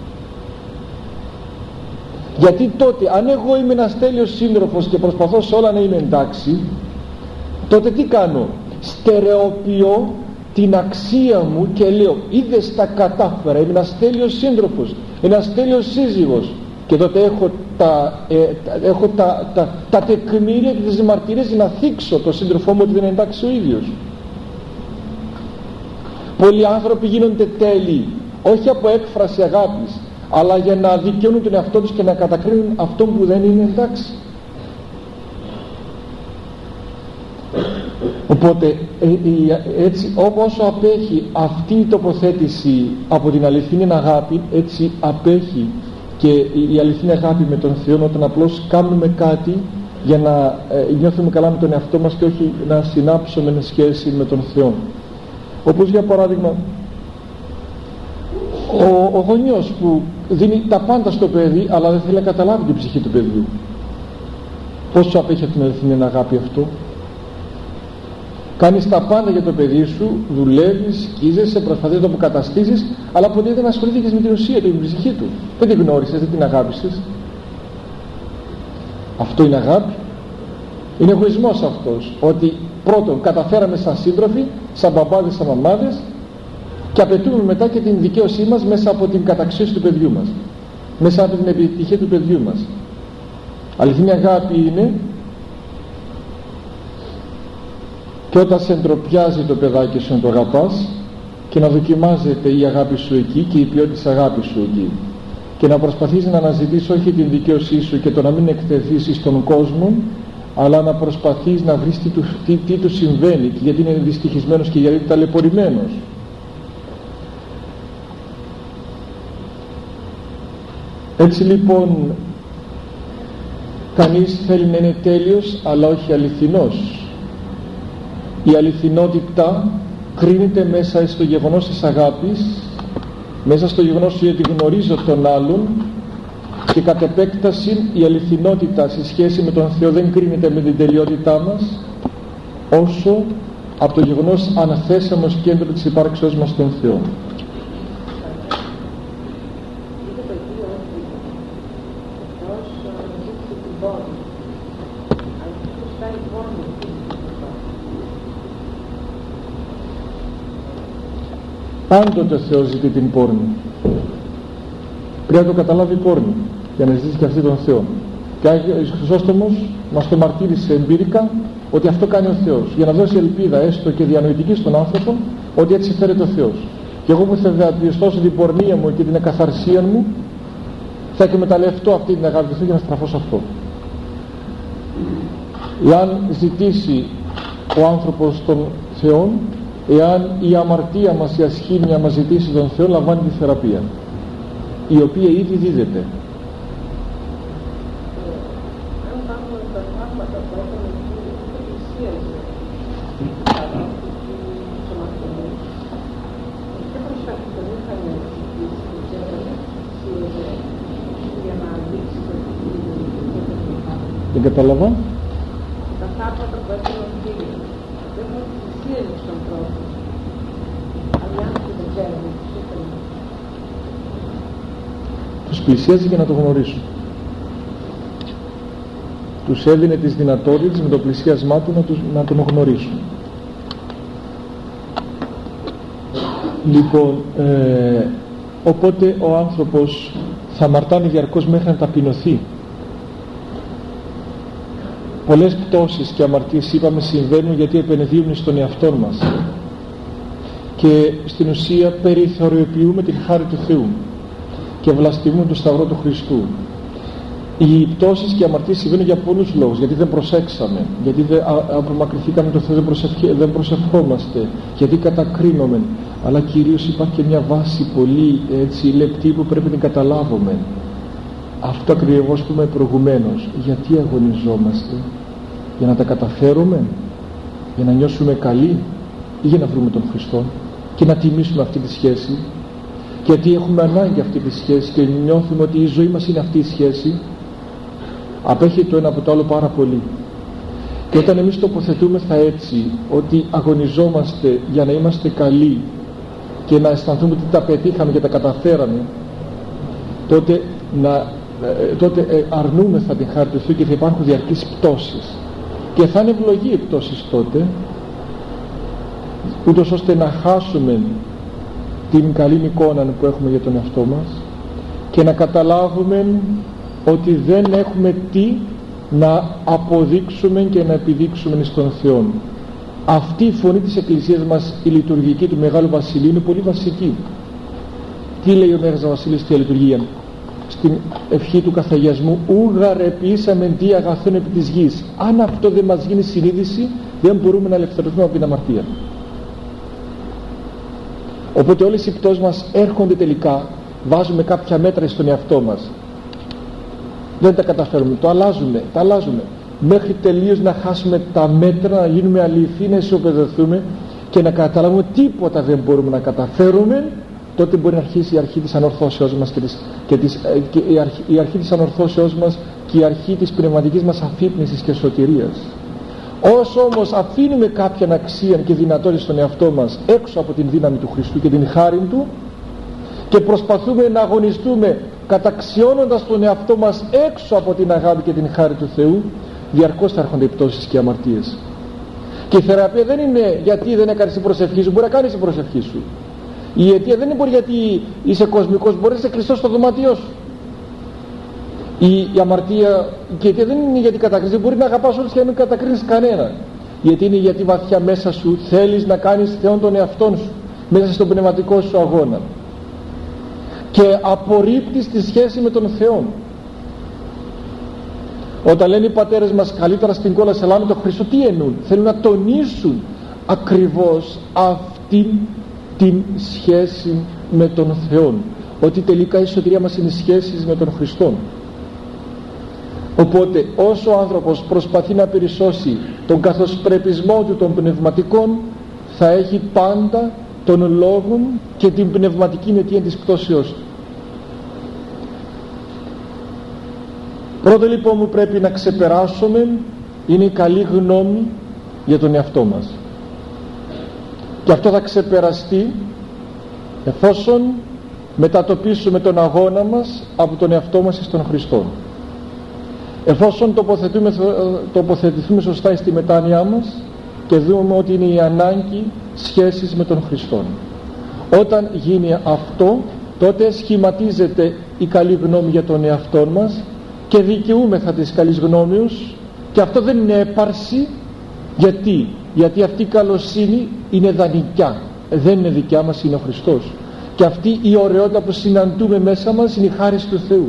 Γιατί τότε αν εγώ είμαι ένας τέλειος σύντροφος και προσπαθώ σε όλα να είμαι εντάξει, τότε τι κάνω? Στερεοποιώ την αξία μου και λέω, είδες, τα κατάφερα, είμαι ένας τέλειος σύντροφος, ένας τέλειος σύζυγος, και τότε έχω τα τεκμήρια και τις μαρτυρίες για να θίξω τον σύντροφό μου ότι δεν είναι εντάξει ο ίδιος. Πολλοί άνθρωποι γίνονται τέλειοι όχι από έκφραση αγάπης, αλλά για να δικαιώνουν τον εαυτό τους και να κατακρίνουν αυτόν που δεν είναι εντάξει. Οπότε έτσι, όσο απέχει αυτή η τοποθέτηση από την αληθινή αγάπη, έτσι απέχει και η αληθινή αγάπη με τον Θεό, όταν απλώς κάνουμε κάτι για να νιώθουμε καλά με τον εαυτό μας και όχι να συνάψουμε σχέση με τον Θεό. Όπως για παράδειγμα ο γονιός που δίνει τα πάντα στο παιδί, αλλά δεν θέλει να καταλάβει την ψυχή του παιδιού. Πόσο απέχει από την αληθινή αγάπη αυτό? Κάνεις τα πάντα για το παιδί σου, δουλεύεις, σκίζεσαι, προσπαθείς να το αποκαταστήσεις, αλλά ποτέ δεν ασχολήθηκες με την ουσία του, την ψυχή του. Δεν την γνώρισες, δεν την αγάπησες. Αυτό είναι αγάπη? Είναι εγωισμός αυτός, ότι πρώτον καταφέραμε σαν σύντροφοι, σαν μπαμπάδες, σαν μαμάδες, και απαιτούμε μετά και την δικαίωσή μας μέσα από την καταξίωση του παιδιού μας, μέσα από την επιτυχία του παιδιού μας. Αληθινή αγάπη είναι και όταν σε εντροπιάζει το παιδάκι σου να το αγαπάς, και να δοκιμάζεται η αγάπη σου εκεί και η ποιότητα της αγάπης σου εκεί, και να προσπαθείς να αναζητήσεις όχι την δικαίωσή σου και το να μην εκτεθείς στον κόσμο, αλλά να προσπαθείς να βρεις τι του συμβαίνει, και γιατί είναι δυστυχισμένος και γιατί είναι ταλαιπωρημένος. Έτσι λοιπόν κανείς θέλει να είναι τέλειος αλλά όχι αληθινός. Η αληθινότητα κρίνεται μέσα στο γεγονός της αγάπης, μέσα στο γεγονός ότι γνωρίζω τον άλλον, και κατ' επέκταση η αληθινότητα σε σχέση με τον Θεό δεν κρίνεται με την τελειότητά μας, όσο από το γεγονός αν θέσαμε ως κέντρο της υπάρξεώς μας τον Θεό. Πάντοτε ο Θεός ζητεί την πόρνη. Πρέπει να το καταλάβει πόρνη για να ζητήσει και αυτή τον Θεό. Και ο Άγιος Χρυσόστομος μας το μαρτύρησε εμπειρικα ότι αυτό κάνει ο Θεός, για να δώσει ελπίδα έστω και διανοητική στον άνθρωπο ότι έτσι φέρεται ο Θεός. Και εγώ που θα διαπιστώσω την πορνεία μου και την εκαθαρσία μου, θα εκμεταλλευτώ αυτή την αγάπη του Θεού για να στραφώ σε αυτό. Εάν ζητήσει ο άνθρωπος τον Θεό, εάν η αμαρτία μας, η ασχήμια μας ζητήσει τον Θεό, λαμβάνει τη θεραπεία, η οποία ήδη δίδεται. Δεν κατάλαβα.
Τα θαύματα που έκανε ο Κύριος έχουν πλησίαζε στον κόσμο. Αλλά οι άνθρωποι δεν ξέρουν τι έκανε.
Τους πλησίαζε για να το γνωρίσουν. Τους έδινε τις δυνατότητες με το πλησίασμά του να τον γνωρίσουν. Λοιπόν, οπότε ο άνθρωπος θα αμαρτάνει διαρκώς μέχρι να ταπεινωθεί. Πολλές πτώσεις και αμαρτίες, είπαμε, συμβαίνουν γιατί επενδύουν στον εαυτό μας και στην ουσία περιθωριοποιούμε την χάρη του Θεού και βλαστημούν το Σταυρό του Χριστού. Οι πτώσεις και οι αμαρτίες συμβαίνουν για πολλούς λόγους, γιατί δεν προσέξαμε, γιατί δεν απομακρυνθήκαμε το Θεό, δεν προσευχόμαστε, γιατί κατακρίνουμε, αλλά κυρίως υπάρχει και μια βάση πολύ έτσι λεπτή που πρέπει να την καταλάβουμε. Αυτό ακριβώς που είπαμε προηγουμένως. Γιατί αγωνιζόμαστε? Για να τα καταφέρουμε, για να νιώσουμε καλοί, ή για να βρούμε τον Χριστό και να τιμήσουμε αυτή τη σχέση? Γιατί έχουμε ανάγκη αυτή τη σχέση και νιώθουμε ότι η ζωή μας είναι αυτή η σχέση. Απέχει το ένα από το άλλο πάρα πολύ. Και όταν εμείς τοποθετούμεθα έτσι, ότι αγωνιζόμαστε για να είμαστε καλοί και να αισθανθούμε ότι τα πετύχαμε και τα καταφέραμε, τότε αρνούμεθα την χάρη του Θεού και θα υπάρχουν διαρκείς πτώσεις. Και θα είναι ευλογή οι πτώσεις τότε, ούτως ώστε να χάσουμε την καλή εικόνα που έχουμε για τον εαυτό μας και να καταλάβουμε ότι δεν έχουμε τι να αποδείξουμε και να επιδείξουμε στον Θεό. Αυτή η φωνή της Εκκλησίας μας, η λειτουργική του Μεγάλου Βασιλείου, είναι πολύ βασική. Τι λέει ο Μέγας Βασίλης στη λειτουργία? Στην ευχή του καθαγιασμού, ούγαρεποιήσαμεν τι αγαθόν επί της γης. Αν αυτό δεν μας γίνει συνείδηση, δεν μπορούμε να ελευθερωθούμε από την αμαρτία. Οπότε όλες οι πτώσεις μας έρχονται τελικά, βάζουμε κάποια μέτρα στον εαυτό μας, δεν τα καταφέρουμε, τα αλλάζουμε μέχρι τελείως να χάσουμε τα μέτρα, να γίνουμε αληθοί, να ισοπεδωθούμε και να καταλάβουμε τίποτα δεν μπορούμε να καταφέρουμε. Τότε μπορεί να αρχίσει η αρχή της ανορθώσεώς μας η αρχή της ανορθώσεώς μας και η αρχή της πνευματικής μας αφύπνισης και σωτηρίας. Όσο όμως αφήνουμε κάποια αξία και δυνατότητα στον εαυτό μας έξω από την δύναμη του Χριστού και την χάρη του και προσπαθούμε να αγωνιστούμε καταξιώνοντας τον εαυτό μας έξω από την αγάπη και την χάρη του Θεού, διαρκώς θα έρχονται οι πτώσεις και οι αμαρτίες. Και η θεραπεία δεν είναι γιατί δεν έκανες την προσευχή σου, μπορεί να κάνεις την προσευχή σου. Η αιτία δεν είναι γιατί είσαι κοσμικός, μπορεί να είσαι κλειστός στο δωμάτιό σου. Η αμαρτία και η αιτία δεν είναι γιατί κατακρίνεις, μπορεί να αγαπάς όλους και να μην κατακρίνεις κανένα. Η αιτία είναι γιατί βαθιά μέσα σου θέλεις να κάνεις Θεόν τον εαυτόν σου, μέσα στον πνευματικό σου αγώνα. Και απορρίπτεις τη σχέση με τον Θεό. Όταν λένε οι πατέρες μας καλύτερα στην κόλαση αλλά με τον Χριστό, τι εννοούν? Θέλουν να τονίσουν ακριβώς αυτήν την σχέση με τον Θεό, ότι τελικά η σωτηρία μας είναι σχέσεις με τον Χριστό. Οπότε όσο ο άνθρωπος προσπαθεί να περισσώσει τον καθοσπρεπισμό του των πνευματικών, θα έχει πάντα τον λόγο και την πνευματική αιτία της πτώσεως του. Πρώτο λοιπόν που πρέπει να ξεπεράσουμε είναι η καλή γνώμη για τον εαυτό μας. Και αυτό θα ξεπεραστεί εφόσον μετατοπίσουμε τον αγώνα μας από τον εαυτό μας στον Χριστό. Εφόσον τοποθετηθούμε σωστά στη μετάνοιά μας και δούμε ότι είναι η ανάγκη σχέσης με τον Χριστό. Όταν γίνει αυτό, τότε σχηματίζεται η καλή γνώμη για τον εαυτό μας και δικαιούμεθα της καλής γνώμης, και αυτό δεν είναι έπαρση. Γιατί αυτή η καλοσύνη είναι δανεικιά, δεν είναι δικιά μας, είναι ο Χριστός, και αυτή η ωραιότητα που συναντούμε μέσα μας είναι η χάρη του Θεού,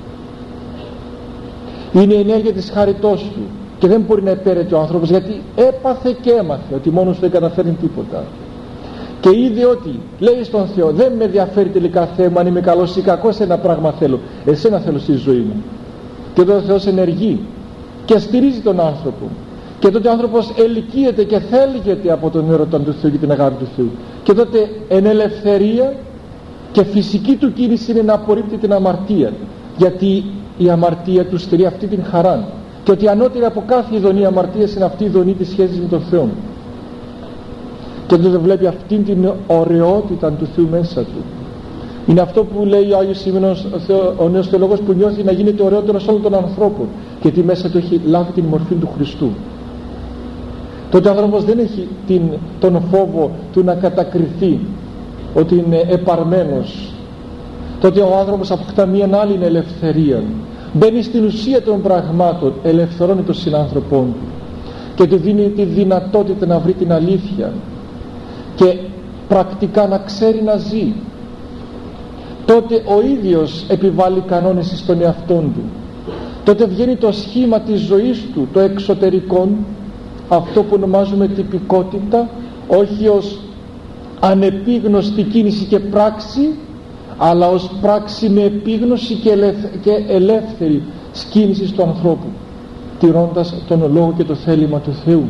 είναι η ενέργεια της χάριτός του, και δεν μπορεί να επέρεται ο άνθρωπος, γιατί έπαθε και έμαθε ότι μόνος του δεν καταφέρνει τίποτα, και είδε ότι λέει στον Θεό: δεν με ενδιαφέρει τελικά, Θεέ μου, αν είμαι καλός ή κακός, ένα πράγμα θέλω, εσένα θέλω στη ζωή μου. Και τότε ο Θεός ενεργεί και στηρίζει τον άνθρωπο, και τότε ο άνθρωπος ελκύεται και θέλγεται από τον έρωτα του Θεού και την αγάπη του Θεού, και τότε εν ελευθερία και φυσική του κίνηση είναι να απορρίπτει την αμαρτία, γιατί η αμαρτία του στερεί αυτή την χαρά, και ότι ανώτερη από κάθε ειδονή αμαρτίας είναι αυτή η ειδονή της σχέσης με τον Θεό, και τότε βλέπει αυτήν την ωραιότητα του Θεού μέσα του. Είναι αυτό που λέει ο Άγιος Σίμωνος, ο νέος θεολόγος, που νιώθει να γίνεται ωραιότερος όλων των ανθρώπων, γιατί μέσα του έχει λάβει την μορφή του Χριστού. Τότε ο άνθρωπος δεν έχει τον φόβο του να κατακριθεί ότι είναι επαρμένος. Τότε ο άνθρωπος αποκτά μια άλλη ελευθερία, μπαίνει στην ουσία των πραγμάτων, ελευθερώνει τον συνάνθρωπό του και του δίνει τη δυνατότητα να βρει την αλήθεια και πρακτικά να ξέρει να ζει. Τότε ο ίδιος επιβάλλει κανόνες στον εαυτόν του. Τότε βγαίνει το σχήμα της ζωής του, το εξωτερικό, αυτό που ονομάζουμε τυπικότητα, όχι ως ανεπίγνωστη κίνηση και πράξη, αλλά ως πράξη με επίγνωση και ελεύθερη κίνηση του ανθρώπου, τηρώντας τον λόγο και το θέλημα του Θεού.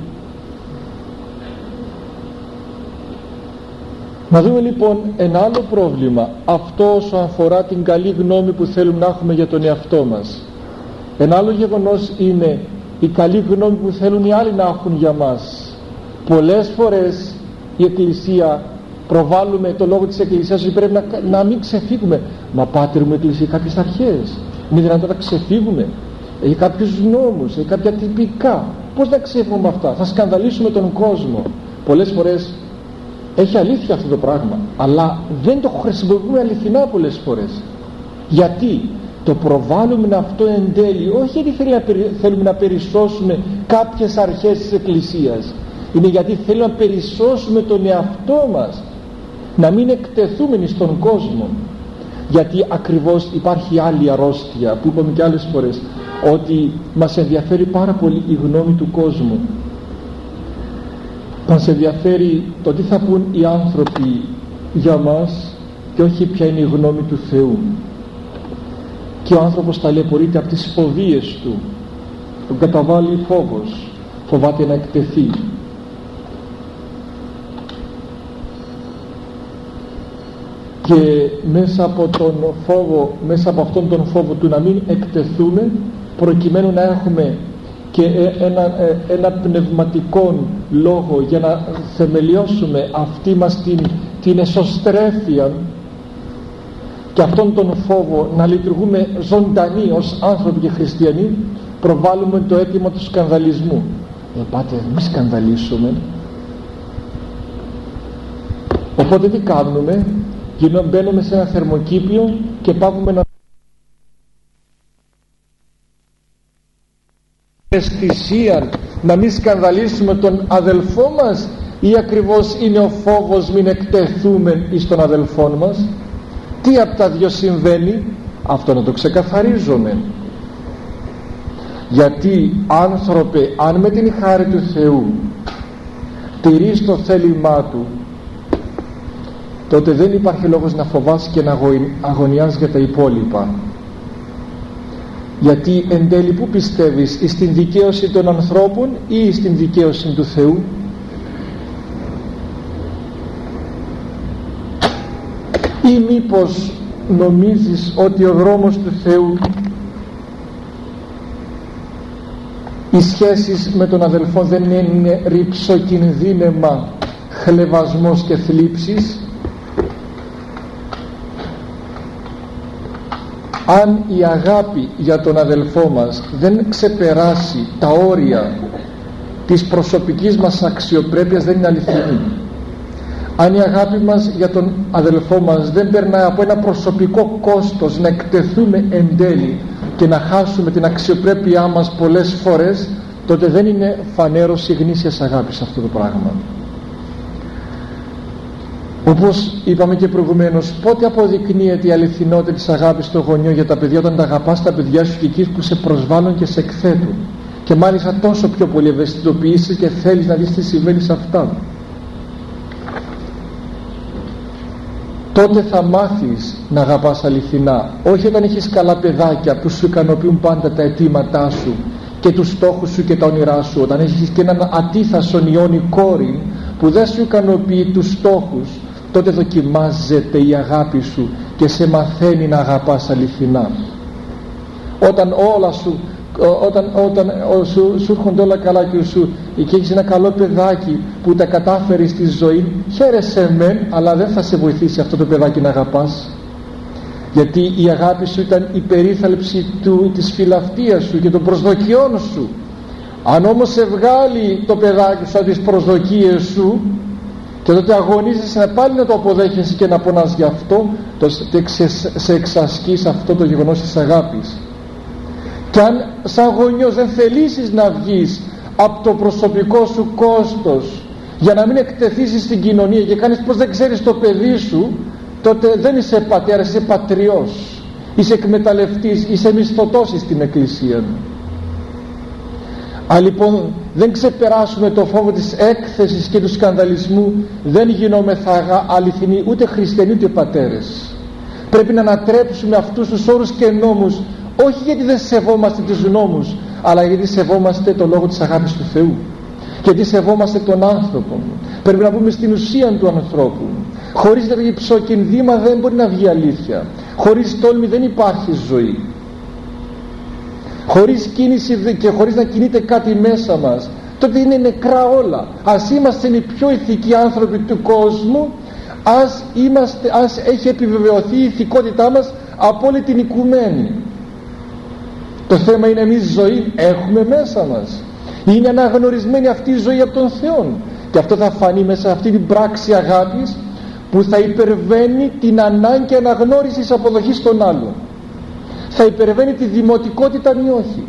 Να δούμε λοιπόν ένα άλλο πρόβλημα, αυτό όσο αφορά την καλή γνώμη που θέλουμε να έχουμε για τον εαυτό μας. Ένα άλλο γεγονός είναι η καλή γνώμη που θέλουν οι άλλοι να έχουν για μας. Πολλές φορές η Εκκλησία, προβάλλουμε το λόγο της Εκκλησίας ότι πρέπει να μην ξεφύγουμε. Μα Πάτερ μου, η Εκκλησία έχει κάποιες αρχές, είναι δυνατόν να ξεφύγουμε, έχει κάποιους νόμους, έχει κάποια τυπικά. Πώς να ξεφύγουμε με αυτά, θα σκανδαλίσουμε τον κόσμο. Πολλές φορές έχει αλήθεια αυτό το πράγμα, αλλά δεν το χρησιμοποιούμε αληθινά πολλές φορές. Γιατί το προβάλλουμε αυτό εν τέλει, όχι γιατί θέλουμε να περισσώσουμε κάποιες αρχές της Εκκλησίας, είναι γιατί θέλουμε να περισσώσουμε τον εαυτό μας, να μην εκτεθούμε στον κόσμο. Γιατί ακριβώς υπάρχει άλλη αρρώστια που είπαμε και άλλες φορές, ότι μας ενδιαφέρει πάρα πολύ η γνώμη του κόσμου. Μας ενδιαφέρει το τι θα πούν οι άνθρωποι για μας και όχι ποια είναι η γνώμη του Θεού. Και ο άνθρωπος ταλαιπωρείται από τις φοβίες του, τον καταβάλει φόβος, φοβάται να εκτεθεί. Και μέσα από αυτόν τον φόβο του να μην εκτεθούμε, προκειμένου να έχουμε και ένα πνευματικό λόγο για να θεμελιώσουμε αυτή μας την εσωστρέφεια και αυτόν τον φόβο να λειτουργούμε ζωντανοί ως άνθρωποι και χριστιανοί, προβάλλουμε το αίτημα του σκανδαλισμού. Πάτε, μη σκανδαλίσουμε. Οπότε τι κάνουμε? Μπαίνουμε σε ένα θερμοκήπιο και πάβουμε να αισθησία να μην σκανδαλίσουμε τον αδελφό μας, ή ακριβώς είναι ο φόβος μην εκτεθούμε εις τον αδελφό μας? Τι από τα δυο συμβαίνει? Αυτό να το ξεκαθαρίζουμε. Γιατί άνθρωπε, αν με την χάρη του Θεού τηρείς το θέλημά του, τότε δεν υπάρχει λόγος να φοβάσαι και να αγωνιάς για τα υπόλοιπα. Γιατί εν τέλει που πιστεύεις, στην δικαίωση των ανθρώπων ή στην δικαίωση του Θεού? Ή μήπως νομίζεις ότι ο δρόμος του Θεού, οι σχέσεις με τον αδελφό δεν είναι ρυψοκινδύνεμα, χλευασμός και θλίψεις? Αν η αγάπη για τον αδελφό μας δεν ξεπεράσει τα όρια της προσωπικής μας αξιοπρέπειας, δεν είναι αληθινή. Αν η αγάπη μας για τον αδελφό μας δεν περνάει από ένα προσωπικό κόστος να εκτεθούμε εν τέλει, και να χάσουμε την αξιοπρέπειά μας πολλές φορές, τότε δεν είναι φανέρωση γνήσιας αγάπης αυτό το πράγμα. Όπως είπαμε και προηγουμένως, πότε αποδεικνύεται η αληθινότητα της αγάπης των γονιών για τα παιδιά? Όταν τα αγαπάς τα παιδιά σου και εκεί που σε προσβάλλουν και σε εκθέτουν, και μάλιστα τόσο πιο πολύ ευαισθητοποιήσεις και θέλεις να δεις τι συμβαίνει σε αυτά. Τότε θα μάθεις να αγαπάς αληθινά, όχι όταν έχεις καλά παιδάκια που σου ικανοποιούν πάντα τα αιτήματά σου και τους στόχους σου και τα όνειρά σου. Όταν έχεις και έναν ατίθασον ιόνι κόρη που δεν σου ικανοποιεί τους στόχους, τότε δοκιμάζεται η αγάπη σου και σε μαθαίνει να αγαπάς αληθινά. Όταν όλα σου σου έρχονται όλα καλά και έχεις ένα καλό παιδάκι που τα κατάφερε στη ζωή, χαίρεσαι μεν, αλλά δεν θα σε βοηθήσει αυτό το παιδάκι να αγαπάς, γιατί η αγάπη σου ήταν η περίθαλψη της φιλαυτίας σου και των προσδοκιών σου. Αν όμως σε βγάλει το παιδάκι σου από τις προσδοκίες σου, και τότε αγωνίζεσαι πάλι να το αποδέχεσαι και να πονάς γι' αυτό, τότε σε εξασκείς αυτό το γεγονός της αγάπης. Και αν σαν γονιός δεν θελήσεις να βγεις από το προσωπικό σου κόστος για να μην εκτεθείς στην κοινωνία και κάνεις πως δεν ξέρεις το παιδί σου, τότε δεν είσαι πατέρας, είσαι πατριός, είσαι εκμεταλλευτής, είσαι μισθωτός στην εκκλησία. Αν λοιπόν δεν ξεπεράσουμε το φόβο της έκθεσης και του σκανδαλισμού, δεν γινόμεθα αληθινοί ούτε χριστιανοί ούτε πατέρες. Πρέπει να ανατρέψουμε αυτούς τους όρους και νόμους, όχι γιατί δεν σεβόμαστε τους νόμους, αλλά γιατί σεβόμαστε το λόγο της αγάπης του Θεού, γιατί σεβόμαστε τον άνθρωπο. Πρέπει να μπούμε στην ουσία του ανθρώπου. Χωρίς ρυψοκινδύμα δεν μπορεί να βγει αλήθεια, χωρίς τόλμη δεν υπάρχει ζωή, χωρίς κίνηση και χωρίς να κινείται κάτι μέσα μας, τότε είναι νεκρά όλα. Ας είμαστε οι πιο ηθικοί άνθρωποι του κόσμου, ας έχει επιβεβαιωθεί η ηθικότητά μας από όλη την οικουμένη. Το θέμα είναι εμείς ζωή έχουμε μέσα μας, είναι αναγνωρισμένη αυτή η ζωή από τον Θεό, και αυτό θα φανεί μέσα σε αυτή την πράξη αγάπης που θα υπερβαίνει την ανάγκη αναγνώρισης αποδοχής των άλλων, θα υπερβαίνει τη δημοτικότητα ή όχι.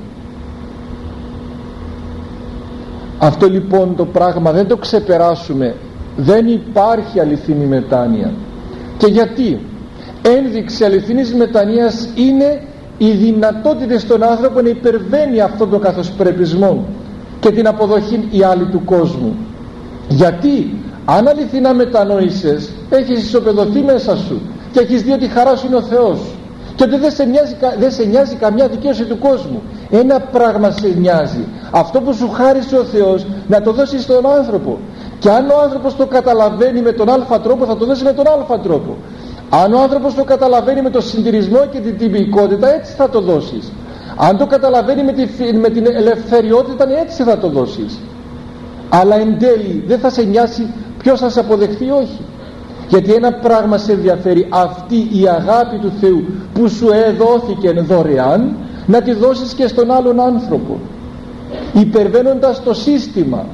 Αυτό λοιπόν το πράγμα δεν το ξεπεράσουμε, δεν υπάρχει αληθινή μετάνοια. Και γιατί? Ένδειξη αληθινής μετανοίας είναι οι δυνατότητες στον άνθρωπο να υπερβαίνει αυτόν τον καθοσπρεπισμό και την αποδοχή οι άλλοι του κόσμου. Γιατί αν αληθινά μετανόησες, έχεις ισοπεδωθεί μέσα σου και έχεις δει ότι η χαρά σου είναι ο Θεός και ότι δεν σε νοιάζει καμιά δικαίωση του κόσμου. Ένα πράγμα σε νοιάζει, αυτό που σου χάρισε ο Θεός να το δώσεις στον άνθρωπο, και αν ο άνθρωπος το καταλαβαίνει με τον α τρόπο, θα το δώσει με τον α τρόπο. Αν ο άνθρωπος το καταλαβαίνει με τον συντηρησμό και την τυπικότητα, έτσι θα το δώσεις. Αν το καταλαβαίνει με την ελευθεριότητα, έτσι θα το δώσεις. Αλλά εν τέλει δεν θα σε νοιάσει ποιος θα σε αποδεχθεί, όχι. Γιατί ένα πράγμα σε ενδιαφέρει, αυτή η αγάπη του Θεού που σου εδόθηκε δωρεάν, να τη δώσεις και στον άλλον άνθρωπο, υπερβαίνοντας το σύστημα.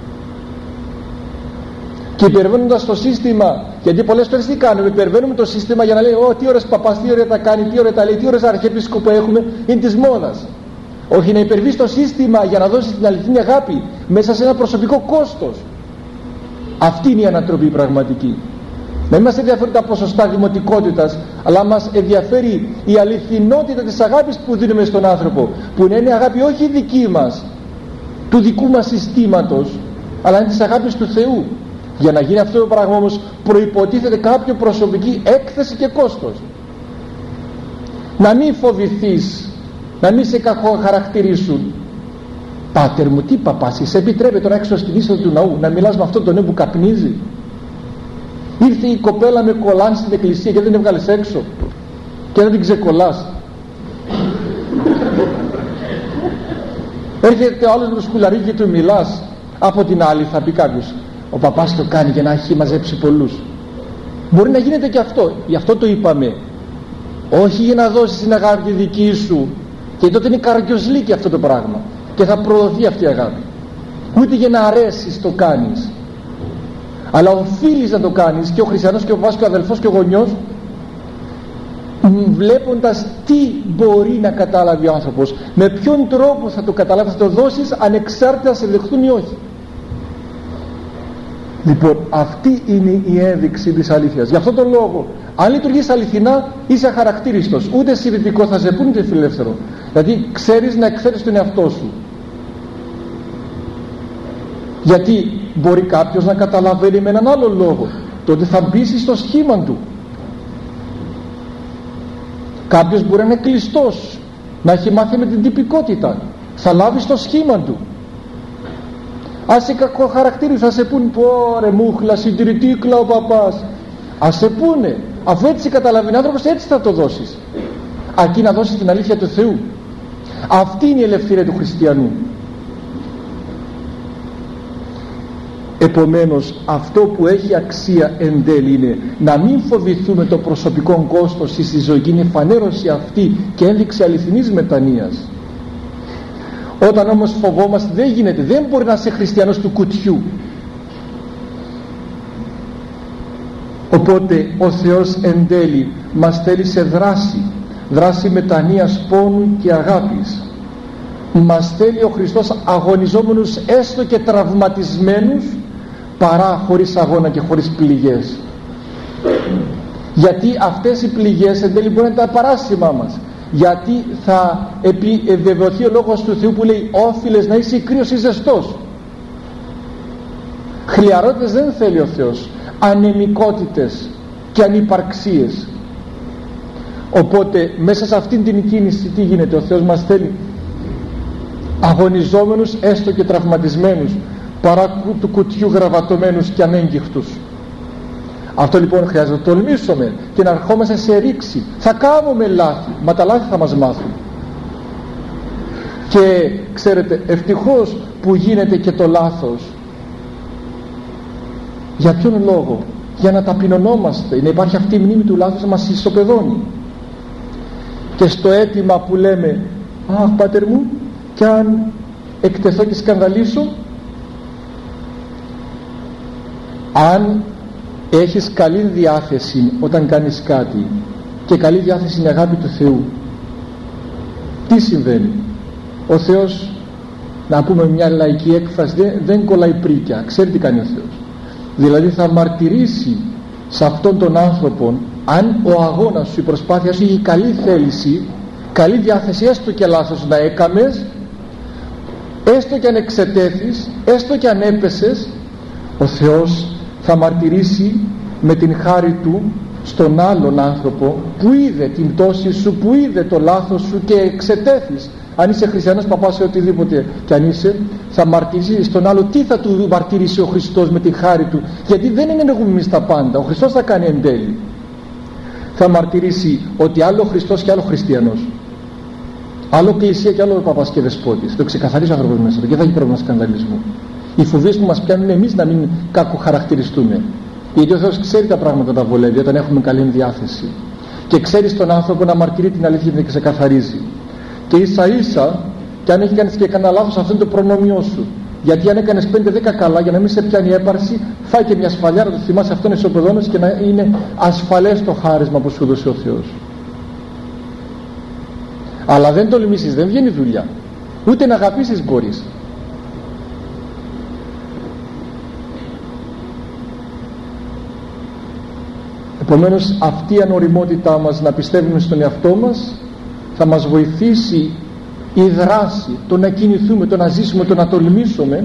Και υπερβαίνοντας το σύστημα, γιατί πολλές φορές τι κάνουμε, υπερβαίνουμε το σύστημα για να λέει τι ώρες παπάς, τι ώρα τα κάνει, τι ώρα τα λέει, τι ώρες αρχιεπίσκοπο έχουμε, είναι της μόδας. Όχι, να υπερβείς το σύστημα για να δώσεις την αληθινή αγάπη μέσα σε ένα προσωπικό κόστος. Αυτή είναι η ανατροπή πραγματική. Να είμαστε ενδιαφέρει τα ποσοστά δημοτικότητας, αλλά μας ενδιαφέρει η αληθινότητα της αγάπης που δίνουμε στον άνθρωπο, που είναι αγάπη όχι δική μας, του δικού μας συστήματος, αλλά είναι της αγάπης του Θεού. Για να γίνει αυτό το πράγμα όμως προϋποτίθεται κάποιο προσωπική έκθεση και κόστος. Να μην φοβηθείς, να μην σε κακοχαρακτηρίσουν. Πάτερ μου, τι παπάς, σε επιτρέπεται τώρα έξω στην είσοδο του ναού να μιλάς με αυτόν τον νέο που καπνίζει? Ήρθε η κοπέλα με κολάν στην εκκλησία και δεν την έβγαλες έξω και δεν την ξεκολλάς. Έρχεται ο άλλος με το σκουλαρί και του μιλάς. Από την άλλη θα πει κάποιος, ο παπάς το κάνει για να έχει μαζέψει πολλούς. Μπορεί να γίνεται και αυτό, γι' αυτό το είπαμε. Όχι για να δώσεις την αγάπη δική σου, και τότε είναι καραγκιόζλικη αυτό το πράγμα και θα προωθεί αυτή η αγάπη. Ούτε για να αρέσεις το κάνεις, αλλά οφείλεις να το κάνεις, και ο χριστιανός και ο παπάς και ο αδελφός και ο γονιός,
βλέποντας τι μπορεί να καταλάβει ο άνθρωπος, με ποιον τρόπο θα το καταλάβει, θα το δώσεις ανεξάρτητα σε δεχτούν ή όχι. Λοιπόν, αυτή είναι η ένδειξη της αλήθειας. Γι' αυτόν τον λόγο, αν λειτουργείς αληθινά, είσαι αχαρακτήριστος, ούτε συντηρητικό θα σε πούνε, ούτε φιλελεύθερο. Δηλαδή ξέρεις να εκφέρεις τον εαυτό σου. Γιατί μπορεί κάποιος να καταλαβαίνει με έναν άλλο λόγο, τότε θα μπεις στο σχήμα του. Κάποιος μπορεί να είναι κλειστός, να έχει μάθει με την τυπικότητα, θα λάβει στο σχήμα του. Ας είσαι κακοχαρακτήριστος, θα σε πούνε, πω ρε μούχλα, συντηρητήκλα ο παπάς. Ας σε πούνε, αφού έτσι καταλαβαίνει ο άνθρωπος, έτσι θα το δώσεις. Αρκεί να δώσεις την αλήθεια του Θεού. Αυτή είναι η ελευθερία του χριστιανού. Επομένως, αυτό που έχει αξία εν τέλει είναι να μην φοβηθούμε το προσωπικό κόστος στη ζωή. Είναι φανέρωση αυτή και ένδειξη αληθινής μετανοίας. Όταν όμως φοβόμαστε, δεν γίνεται, δεν μπορεί να είσαι χριστιανός του κουτιού. Οπότε ο Θεός εν τέλει μας θέλει σε δράση μετανοίας, πόνου και αγάπης. Μας θέλει ο Χριστός αγωνιζόμενους, έστω και τραυματισμένους, παρά χωρίς αγώνα και χωρίς πληγές. Γιατί αυτές οι πληγές εν τέλει μπορεί να είναι τα παράσημά μας. Γιατί θα επιβεβαιωθεί ο λόγος του Θεού που λέει, όφιλες να είσαι κρύος ή ζεστός. Χλιαρότητες δεν θέλει ο Θεός, ανεμικότητες και ανυπαρξίες. Οπότε μέσα σε αυτήν την κίνηση τι γίνεται? Ο Θεός μας θέλει αγωνιζόμενους, έστω και τραυματισμένους, παρά του κουτιού γραβατωμένους και ανέγκυχτους. Αυτό λοιπόν χρειάζεται να τολμήσουμε και να ερχόμαστε σε ρήξη. Θα κάνουμε λάθη, μα τα λάθη θα μας μάθουν. Και ξέρετε, ευτυχώς που γίνεται και το λάθος. Για ποιον λόγο? Για να ταπεινωνόμαστε, να υπάρχει αυτή η μνήμη του λάθους, να μας ισοπεδώνει. Και στο αίτημα που λέμε, αχ πάτερ μου, κι αν εκτεθώ και σκανδαλίσω, αν έχεις καλή διάθεση όταν κάνεις κάτι, και καλή διάθεση είναι αγάπη του Θεού, τι συμβαίνει? Ο Θεός, να πούμε μια λαϊκή έκφραση, δεν κολλάει πρίκια, ξέρει τι κάνει ο Θεός. Δηλαδή θα μαρτυρήσει σε αυτόν τον άνθρωπο, αν ο αγώνας σου, η προσπάθεια σου έχει καλή θέληση, καλή διάθεση, έστω και λάθος να έκαμες, έστω και αν εξετέθεις, έστω και αν έπεσες, ο Θεός θα μαρτυρήσει με την χάρη Του στον άλλον άνθρωπο που είδε την πτώση σου, που είδε το λάθος σου και εξετέθης. Αν είσαι χριστιανός, παπάς ή οτιδήποτε και αν είσαι, θα μαρτυρήσει στον άλλο. Τι θα του μαρτυρήσει ο Χριστός με την χάρη Του? Γιατί δεν είναι εμείς τα πάντα, ο Χριστός θα κάνει εν τέλει. Θα μαρτυρήσει ότι άλλο Χριστός και άλλο χριστιανός, άλλο εκκλησία και άλλο παπάς και δεσπότης. Το ξεκαθαρίζει ο άνθρωπος μέσα του και θα έχει πρόβλημα σκανδαλισμού. Οι φοβίες που μας πιάνουν εμείς να μην κακοχαρακτηριστούμε. Γιατί ο Θεός ξέρει τα πράγματα τα βολεύει όταν έχουμε καλή διάθεση. Και ξέρει στον άνθρωπο να μαρτυρεί την αλήθεια και να ξεκαθαρίζει. Και ίσα ίσα, και αν έχει κάνει και κανένα λάθος, αυτό είναι το προνόμιό σου. Γιατί αν έκανες 5-10 καλά, για να μην σε πιάνει η έπαρση, φάει και μια σφαλιά, να το θυμάσαι αυτόν ισοπεδώνες και να είναι ασφαλές το χάρισμα που σου δώσει ο Θεός. Αλλά δεν τολμήσεις, δεν βγαίνει δουλειά. Ούτε να αγαπήσεις μπορείς. Επομένως αυτή η ανοριμότητά μας να πιστεύουμε στον εαυτό μας θα μας βοηθήσει η δράση, το να κινηθούμε, το να ζήσουμε, το να τολμήσουμε,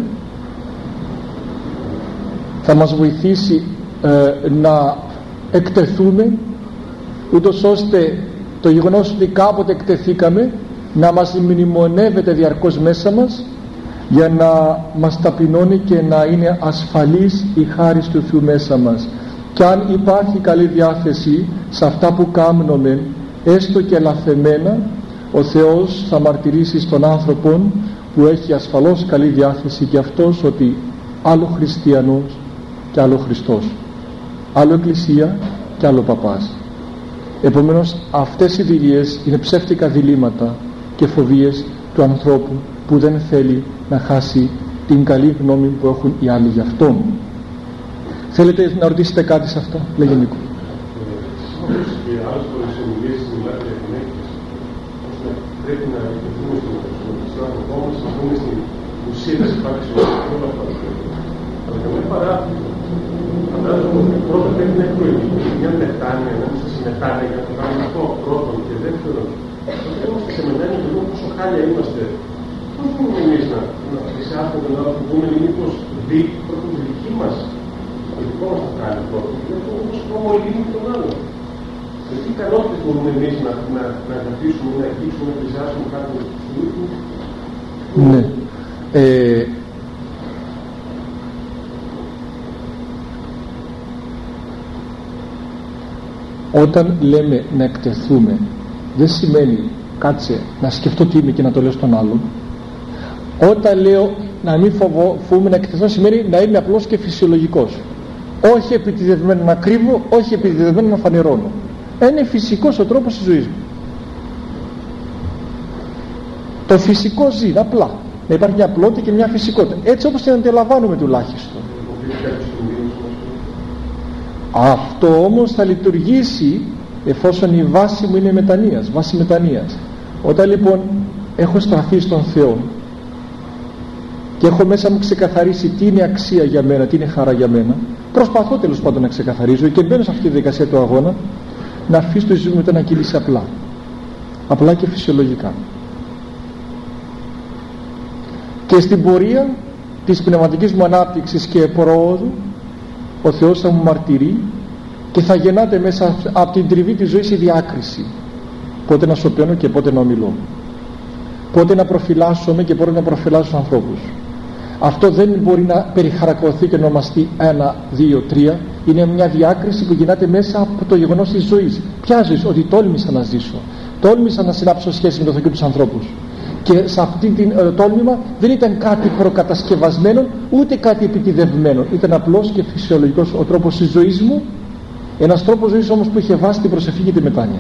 θα μας βοηθήσει να εκτεθούμε, ούτως ώστε το γεγονός ότι κάποτε εκτεθήκαμε να μας μνημονεύεται διαρκώς μέσα μας, για να μας ταπεινώνει και να είναι ασφαλής η χάρις του Θεού μέσα μας. Και αν υπάρχει καλή διάθεση σε αυτά που κάνουμε, έστω και λαθεμένα, ο Θεός θα μαρτυρήσει στον άνθρωπο που έχει ασφαλώς καλή διάθεση και αυτός, ότι άλλο χριστιανός και άλλο Χριστός, άλλο εκκλησία και άλλο παπάς. Επομένως αυτές οι δειλίες είναι ψεύτικα διλήμματα και φοβίες του ανθρώπου που δεν θέλει να χάσει την καλή γνώμη που έχουν οι άλλοι για αυτόν. Θέλετε να ρωτήσετε κάτι σε αυτό? Λέγε Νίκο.
Όπως και άλλες φορές ομιλίες στην μιλάτε για την έκθεση, ώστε πρέπει να εκτεθούμε στον άνθρωπό μας, να πούμε στην ουσία της υπάρξης όλα αυτά. Αλλά καμία παράπτωση. Φαντάζομαι ότι πρώτα πρέπει να έχουμε μια μετάνοια, να είμαστε σε μετάνοια για να το κάνουμε αυτό πρώτον, και δεύτερον, όταν είμαστε σε μετάνοια και δούμε πόσο χάλια είμαστε, πώς μπορούμε εμείς να θυσιάσουμε τον άλλο που πούμε, μήπως πρώτον τη δική μας, το δικό μας θα κάνει πρώτον, και δεύτερον πώς έχουμε όλοι τον άλλο. Με τι ικανότητες μπορούμε εμείς να αγαπήσουμε, να αγγίξουμε, να θυσιάσουμε κάποιον του ίδιου.
Ναι. Όταν λέμε να εκτεθούμε, δεν σημαίνει κάτσε να σκεφτώ τι είμαι και να το λέω στον άλλον. Όταν λέω να μην φοβούμε να εκτεθώ, σημαίνει να είμαι απλός και φυσιολογικός. Όχι επιτηδευμένο να κρύβω, όχι επιτηδευμένο να φανερώνω. Είναι φυσικός ο τρόπος της ζωής μου. Το φυσικό ζει απλά. Να υπάρχει μια απλότητα και μια φυσικότητα. Έτσι όπως την αντιλαμβάνουμε τουλάχιστον. Αυτό όμως θα λειτουργήσει εφόσον η βάση μου είναι μετανοίας, βάση μετανοίας. Όταν λοιπόν έχω στραφεί στον Θεό και έχω μέσα μου ξεκαθαρίσει τι είναι αξία για μένα, τι είναι χαρά για μένα, προσπαθώ τέλος πάντων να ξεκαθαρίζω και μπαίνω σε αυτή τη διαδικασία του αγώνα να αφήσω το ζωή μου να κυλήσει απλά και φυσιολογικά. Και στην πορεία της πνευματικής μου ανάπτυξης και προόδου ο Θεός θα μου μαρτυρεί και θα γεννάται μέσα από την τριβή της ζωής η διάκριση, πότε να σωπαίνω και πότε να ομιλώ, πότε να προφυλάσσομαι και πότε να προφυλάσσω τους ανθρώπους. Αυτό δεν μπορεί να περιχαρακωθεί και ονομαστεί 1, 2, 3. Είναι μια διάκριση που γεννάται μέσα από το γεγονός της ζωής. Ποια ζωή? Ότι τόλμησα να ζήσω, τόλμησα να συνάψω σχέση με τον Θεό και τους ανθρώπους. Και σε αυτή την τόλμημα δεν ήταν κάτι προκατασκευασμένο ούτε κάτι επιτιδευμένο. Ήταν απλός και φυσιολογικός ο τρόπος της ζωής μου, ένας τρόπος ζωής όμως που είχε βάσει την προσευχή και τη μετάνοια.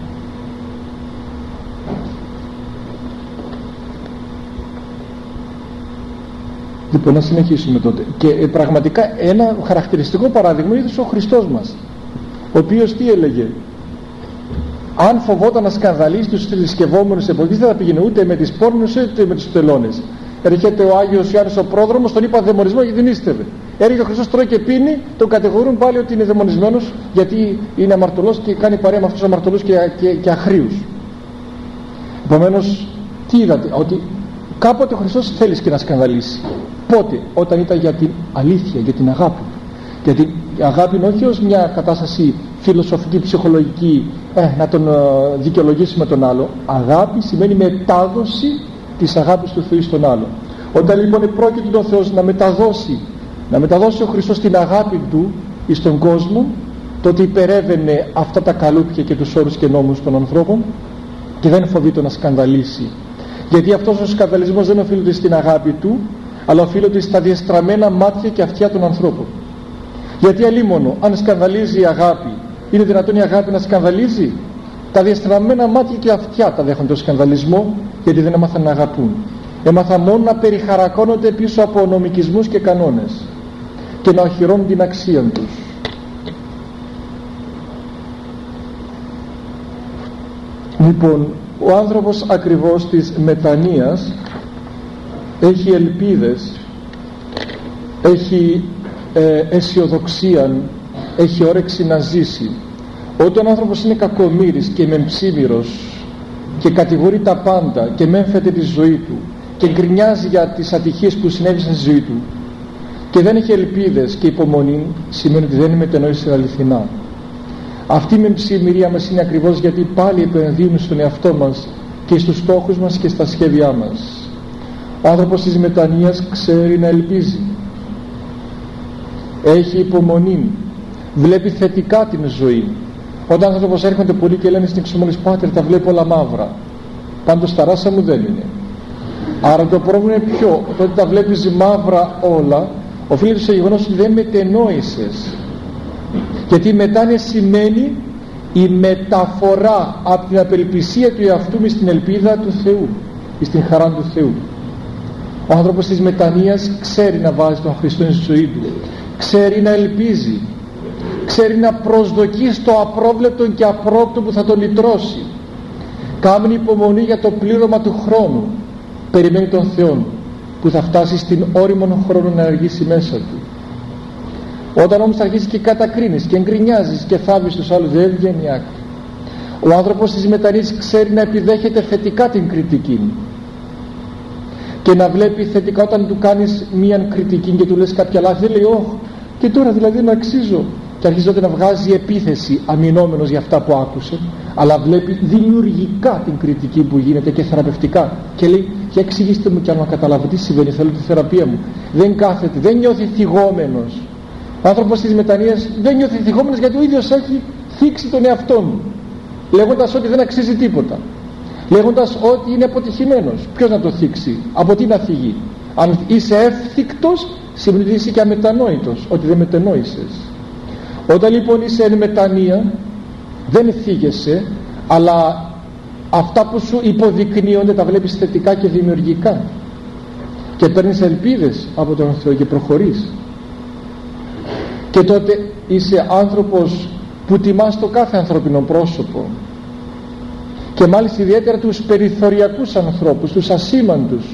Λοιπόν, να συνεχίσουμε τότε. Και πραγματικά ένα χαρακτηριστικό παράδειγμα είναι ο Χριστός μας, ο οποίος τι έλεγε? Αν φοβόταν να σκανδαλίσει τους θρησκευόμενους εποχής, δεν θα πήγαινε ούτε με τις πόρνους ούτε με τους τελώνες. Έρχεται ο Άγιος Ιωάννης ο πρόδρομος, τον είπα δαιμονισμό γιατί δεν ίστευε. Έρχεται ο Χριστός, τρώει και πίνει, τον κατηγορούν πάλι ότι είναι δαιμονισμένος γιατί είναι αμαρτωλός και κάνει παρέα με αυτούς τους αμαρτωλούς και ahρίους. Επομένως, τι είδατε? Ότι κάποτε ο Χριστός θέλησε και να σκανδαλίσει. Πότε? Όταν ήταν για την αλήθεια, για την αγάπη. Γιατί η αγάπη είναι όχι ως μια κατάσταση φιλοσοφική, ψυχολογική, να τον δικαιολογήσει με τον άλλο. Αγάπη σημαίνει μετάδοση της αγάπης του Θεού στον άλλο. Όταν λοιπόν πρόκειται ο Θεός να μεταδώσει ο Χριστός την αγάπη του στον κόσμο, τότε υπερεύαινε αυτά τα καλούπια και τους όρους και νόμους των ανθρώπων και δεν φοβείται να σκανδαλίσει. Γιατί αυτός ο σκανδαλισμός δεν οφείλεται στην αγάπη του, αλλά οφείλεται στα διεστραμμένα μάτια και αυτιά των ανθρώπων. Γιατί αλίμονο, αν σκανδαλίζει η αγάπη, είναι δυνατόν η αγάπη να σκανδαλίζει? Τα διεστραμμένα μάτια και αυτιά τα δέχονται τον σκανδαλισμό, γιατί δεν έμαθαν να αγαπούν. Έμαθαν μόνο να περιχαρακώνονται πίσω από νομικισμούς και κανόνες και να οχυρώνουν την αξία τους. Λοιπόν, ο άνθρωπος ακριβώς της μετανοίας έχει ελπίδες, έχει αισιοδοξία, έχει όρεξη να ζήσει. Όταν ο άνθρωπος είναι κακομοίρης και μεμψίμυρος και κατηγορεί τα πάντα και μέμφεται τη ζωή του και γκρινιάζει για τις ατυχίες που συνέβησαν στη ζωή του και δεν έχει ελπίδες και υπομονή, σημαίνει ότι δεν μετενόησε αληθινά. Αυτή η μεμψιμυρία μας είναι ακριβώς γιατί πάλι επενδύουμε στον εαυτό μας και στους στόχους μας και στα σχέδιά μας. Ο άνθρωπος της μετανοίας ξέρει να ελπίζει, έχει υπομονή, βλέπει θετικά την ζωή. Όταν άνθρωπος έρχονται πολλοί και λένε στην εξομολής, πάτερ, τα βλέπω όλα μαύρα, πάντως τα ράσα μου δεν είναι. Άρα το πρόβλημα είναι ποιο? Το ότι τα βλέπεις μαύρα όλα οφείλεται στο γεγονός ότι δεν μετενόησες. Γιατί η μετάνοια σημαίνει η μεταφορά από την απελπισία του εαυτού μου στην ελπίδα του Θεού, στην χαρά του Θεού. Ο άνθρωπος της μετανοίας ξέρει να βάζει τον Χριστό στη ζωή του, ξέρει να ελπίζει, ξέρει να προσδοκεί στο απρόβλεπτο και απρόοπτο που θα τον λυτρώσει. Κάμνει υπομονή για το πλήρωμα του χρόνου, περιμένει τον Θεό που θα φτάσει στην όριμον χρόνο να αργήσει μέσα του. Όταν όμως αρχίσει και κατακρίνεις και εγκρινιάζεις και θάβεις τους άλλους, δεν βγαίνει άκρη. Ο άνθρωπος της μετανοίας ξέρει να επιδέχεται θετικά την κριτική και να βλέπει θετικά όταν του κάνεις μία κριτική και του λες κάποια λάθη, λέει όχ, και τώρα δηλαδή να αξίζω, και αρχίζει τότε να βγάζει επίθεση αμυνόμενος για αυτά που άκουσε, αλλά βλέπει δημιουργικά την κριτική που γίνεται και θεραπευτικά και λέει, για εξηγήστε μου κι αν καταλάβω τι συμβαίνει, θέλω τη θεραπεία μου. Δεν κάθεται, δεν νιώθει θυγόμενος. Ο άνθρωπος της μετανοίας δεν νιώθει θυγόμενος γιατί ο ίδιος έχει θίξει τον εαυτό του, λέγοντας ότι δεν αξίζει τίποτα, λέγοντας ότι είναι αποτυχημένος. Ποιος να το θίξει, από τι να θυγεί? Αν είσαι εύθυκτος, σημαίνει ότι είσαι και αμετανόητος, ότι δεν μετενόησες. Όταν λοιπόν είσαι εν μετανία, δεν θίγεσαι, αλλά αυτά που σου υποδεικνύονται τα βλέπεις θετικά και δημιουργικά και παίρνεις ελπίδες από τον Θεό και προχωρείς. Και τότε είσαι άνθρωπος που τιμάς το κάθε ανθρώπινο πρόσωπο, και μάλιστα ιδιαίτερα τους περιθωριακούς ανθρώπους, τους ασήμαντους,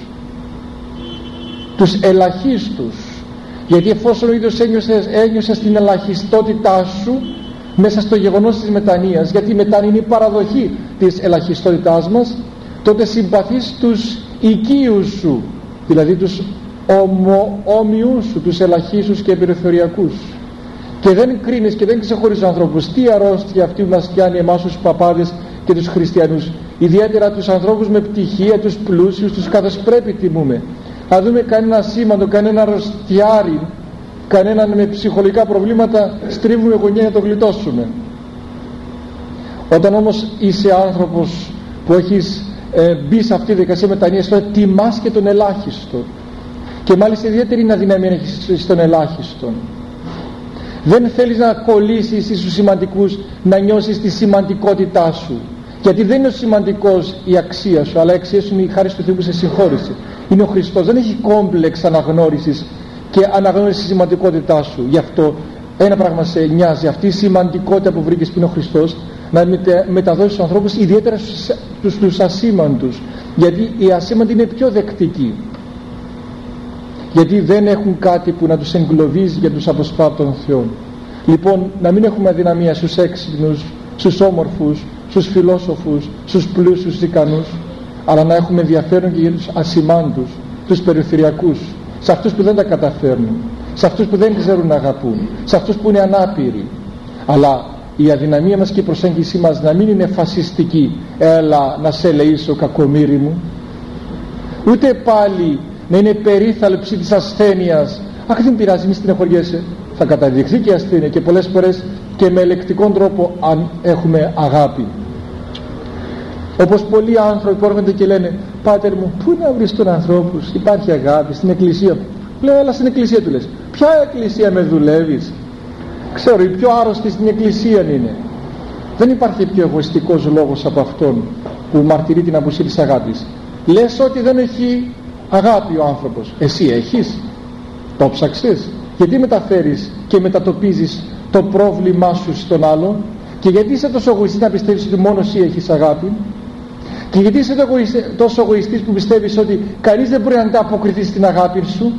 τους ελαχίστους, γιατί εφόσον ο ίδιος ένιωσες την ελαχιστότητά σου μέσα στο γεγονός της μετανοίας, γιατί η μετάνοια είναι η παραδοχή της ελαχιστότητάς μας, τότε συμπαθείς τους οικείους σου, δηλαδή τους όμοιους σου, τους ελαχίστους και περιθωριακούς, και δεν κρίνεις και δεν ξεχωρίζεις τους ανθρώπους. Τι αρρώστια αυτή που μας πιάνει εμάς τους παπάδες και τους χριστιανούς, ιδιαίτερα τους ανθρώπους με πτυχία, τους πλούσιους, τους καθώς πρέπει τιμούμε. Αν δούμε κανένα σήμαντο, κανένα αρρωστιάρι, κανέναν με ψυχολογικά προβλήματα, στρίβουμε γωνιά να το γλιτώσουμε. Όταν όμως είσαι άνθρωπος που έχεις μπει σε αυτή τη δικασία μετανοίας, τότε τιμάς και τον ελάχιστο, και μάλιστα ιδιαίτερη είναι αδυναμία έχεις στον ελάχιστον. Δεν θέλεις να κολλήσεις στους σημαντικούς, να νιώσεις τη σημαντικότητά σου, γιατί δεν είναι ο σημαντικός η αξία σου, αλλά η αξία σου είναι η χάρη του Θεού που σε συγχώρησε. Είναι ο Χριστός. Δεν έχει κόμπλεξ αναγνώρισης και αναγνώρισης της σημαντικότητάς σου. Γι' αυτό ένα πράγμα σε νοιάζει, αυτή η σημαντικότητα που βρήκες που είναι ο Χριστός, να μεταδώσεις στους ανθρώπους, ιδιαίτερα στους ασήμαντους, γιατί οι ασήμαντοι είναι πιο δεκτικοί, γιατί δεν έχουν κάτι που να τους εγκλωβίζει και τους αποσπά τον Θεό. Λοιπόν, να μην έχουμε αδυναμία στους έξυπνους, στους όμορφους, στους φιλόσοφους, στους πλούσιους, στους ικανούς, αλλά να έχουμε ενδιαφέρον και για τους ασημάντους, τους περιφερειακούς, σε αυτούς που δεν τα καταφέρνουν, σε αυτούς που δεν ξέρουν να αγαπούν, σε αυτούς που είναι ανάπηροι. Αλλά η αδυναμία μας και η προσέγγιση μας να μην είναι φασιστική, έλα να σε ελεήσω κακομοίρη μου, ούτε πάλι να είναι περίθαλψη της ασθένειας, αχ δεν πειράζει μη στενοχωριέσαι. Θα καταδειχθεί και η ασθένεια, και πολλές φορές και με ελεκτικόν τρόπο, αν έχουμε αγάπη. Όπως πολλοί άνθρωποι που έρχονται και λένε, πάτερ μου, πού να βρεις τον ανθρώπου, υπάρχει αγάπη στην εκκλησία. Λέω, έλα στην εκκλησία, του λες. Ποια εκκλησία με δουλεύεις? Ξέρω, η πιο άρρωστη στην εκκλησία είναι. Δεν υπάρχει πιο εγωιστικός λόγος από αυτόν που μαρτυρεί την απουσία της αγάπης. Λες ότι δεν έχει αγάπη ο άνθρωπος. Εσύ έχεις? Το ψάξες? Γιατί μεταφέρεις και μετατοπίζεις το πρόβλημά σου στον άλλον? Και γιατί είσαι τόσο εγωιστής να πιστεύεις ότι μόνο εσύ έχεις αγάπη? Και γιατί είσαι τόσο εγωιστής που πιστεύεις ότι κανείς δεν μπορεί να ανταποκριθεί στην αγάπη σου?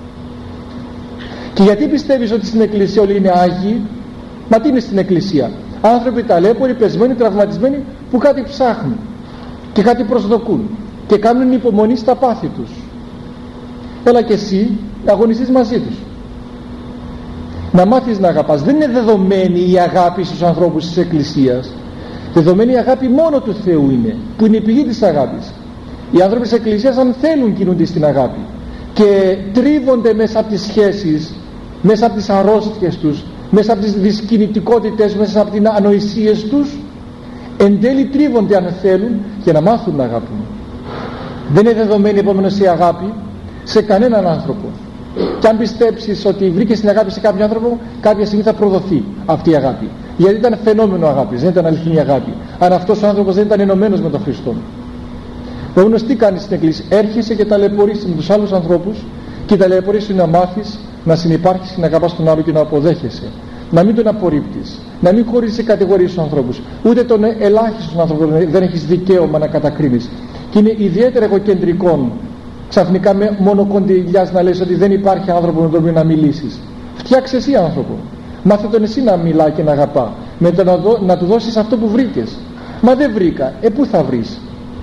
Και γιατί πιστεύεις ότι στην εκκλησία όλοι είναι άγιοι? Μα τι είναι στην εκκλησία? Άνθρωποι ταλέποροι, πεσμένοι, τραυματισμένοι, που κάτι ψάχνουν και κάτι προσδοκούν και κάνουν υπομονή στα πάθη τους. Έλα και εσύ αγωνιστείς μαζί τους, να μάθεις να αγαπάς. Δεν είναι δεδομένη η αγάπη στους ανθρώπους της εκκλησίας. Δεδομένη η αγάπη μόνο του Θεού είναι, που είναι η πηγή της αγάπης. Οι άνθρωποι της εκκλησίας, αν θέλουν, κινούνται στην αγάπη και τρίβονται μέσα από τις σχέσεις, μέσα από τις αρρώστιες τους, μέσα από τις δυσκινητικότητες, μέσα από τις ανοησίες τους. Εν τέλει τρίβονται, αν θέλουν, για να μάθουν να αγαπούν. Δεν είναι δεδομένη επομένως η αγάπη σε κανέναν άνθρωπο. Και αν πιστέψεις ότι βρήκες την αγάπη σε κάποιον άνθρωπο, κάποια στιγμή θα προδοθεί αυτή η αγάπη. Γιατί ήταν φαινόμενο αγάπης, δεν ήταν αληθινή αγάπη. Αν αυτός ο άνθρωπος δεν ήταν ενωμένος με τον Χριστό. Επομένως, τι κάνεις στην εκκλησία? Έρχεσαι και ταλαιπωρείς με τους άλλους ανθρώπους, και η ταλαιπωρία σου είναι να μάθεις να συνυπάρχεις και να αγαπάς τον άλλο και να αποδέχεσαι. να μην τον απορρίπτεις, να μην χωρίσεις σε κατηγορίες τους ανθρώπους, ούτε τον ελάχιστον άνθρωπο δεν έχεις δικαίωμα να κατακρίνεις. Και είναι ιδιαίτερα εγωκεντρικό ξαφνικά με μόνο κοντιλιάς να λες ότι δεν υπάρχει άνθρωπο με τον οποίο να μιλήσεις. Φτιάξε εσύ άνθρωπο, μάθε τον εσύ να μιλά και να αγαπά, με το να του δώσεις αυτό που βρήκες. Μα δεν βρήκα, πού θα βρεις?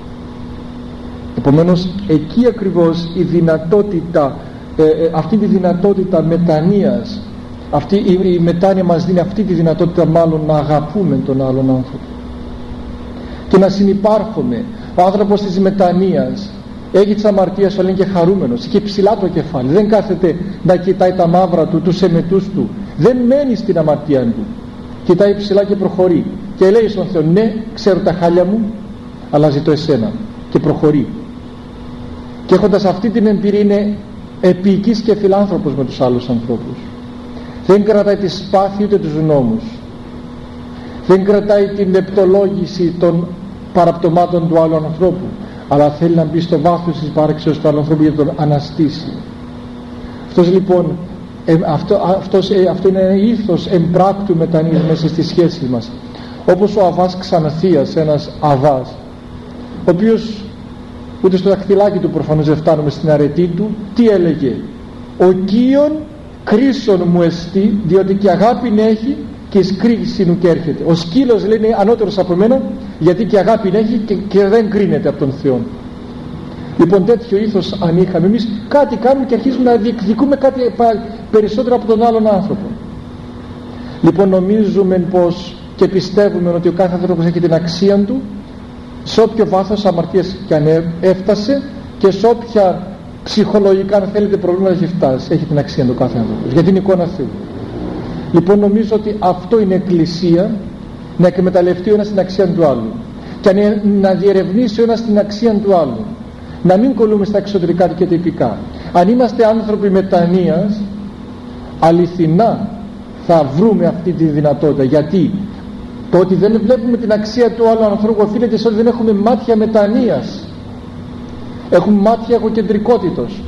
Επομένως εκεί ακριβώς η δυνατότητα, αυτή τη δυνατότητα μετανοίας, αυτή η μετάνοια μας δίνει αυτή τη δυνατότητα μάλλον να αγαπούμε τον άλλον άνθρωπο και να συνυπάρχουμε. Ο άνθρωπος της μετανοίας έχει τις αμαρτίες του, αλλά είναι και χαρούμενος και ψηλά το κεφάλι, δεν κάθεται να κοιτάει τα μαύρα του, τους εμετούς του, δεν μένει στην αμαρτία του, κοιτάει ψηλά και προχωρεί και λέει στον Θεό, ναι, ξέρω τα χάλια μου, αλλά ζητώ εσένα, και προχωρεί. Και έχοντας αυτή την εμπειρία είναι επίοικης και φιλάνθρωπος με τους άλλους ανθρώπους. Δεν κρατάει τη σπάθη ούτε τους νόμους, δεν κρατάει την λεπτολόγηση των παραπτωμάτων του άλλου ανθρώπου, αλλά θέλει να μπει στο βάθος της υπάρξεως του άλλου ανθρώπου για να τον αναστήσει. Αυτός λοιπόν, αυτό είναι ένα ήθος εμπράκτου μετανοίας μέσα στη σχέση μας. Όπως ο Αβάς Ξανθίας, ένας Αβάς, ο οποίος ούτε στο δακτυλάκι του προφανώς δεν φτάνουμε στην αρετή του, τι έλεγε? Ο Κύον κρίσον μου εστί, διότι και αγάπη έχει και εις κρίση μου και έρχεται. Ο σκύλος λέει είναι ανώτερος από μένα, γιατί και αγάπη έχει και δεν κρίνεται από τον Θεό. Λοιπόν, τέτοιο ήθος αν είχαμε εμείς, κάτι κάνουμε και αρχίζουμε να διεκδικούμε κάτι περισσότερο από τον άλλον άνθρωπο. Λοιπόν, νομίζουμε πως και πιστεύουμε ότι ο κάθε άνθρωπος έχει την αξία του, σε όποιο βάθος αμαρτίας και αν έφτασε και σε όποια ψυχολογικά, αν θέλετε, προβλήματα έχει φτάσει, έχει την αξία του κάθε άνθρωπος, για την εικόνα Θεού. Λοιπόν, νομίζω ότι αυτό είναι εκκλησία, να εκμεταλλευτεί ο ένας την αξία του άλλου και να διερευνήσει ο ένας την αξία του άλλου, να μην κολλούμε στα εξωτερικά και τυπικά. Αν είμαστε άνθρωποι μετανοίας, αληθινά θα βρούμε αυτή τη δυνατότητα. Γιατί το ότι δεν βλέπουμε την αξία του άλλου ανθρώπου οφείλεται σε ότι δεν έχουμε μάτια μετανοίας, έχουμε μάτια εγωκεντρικότητος.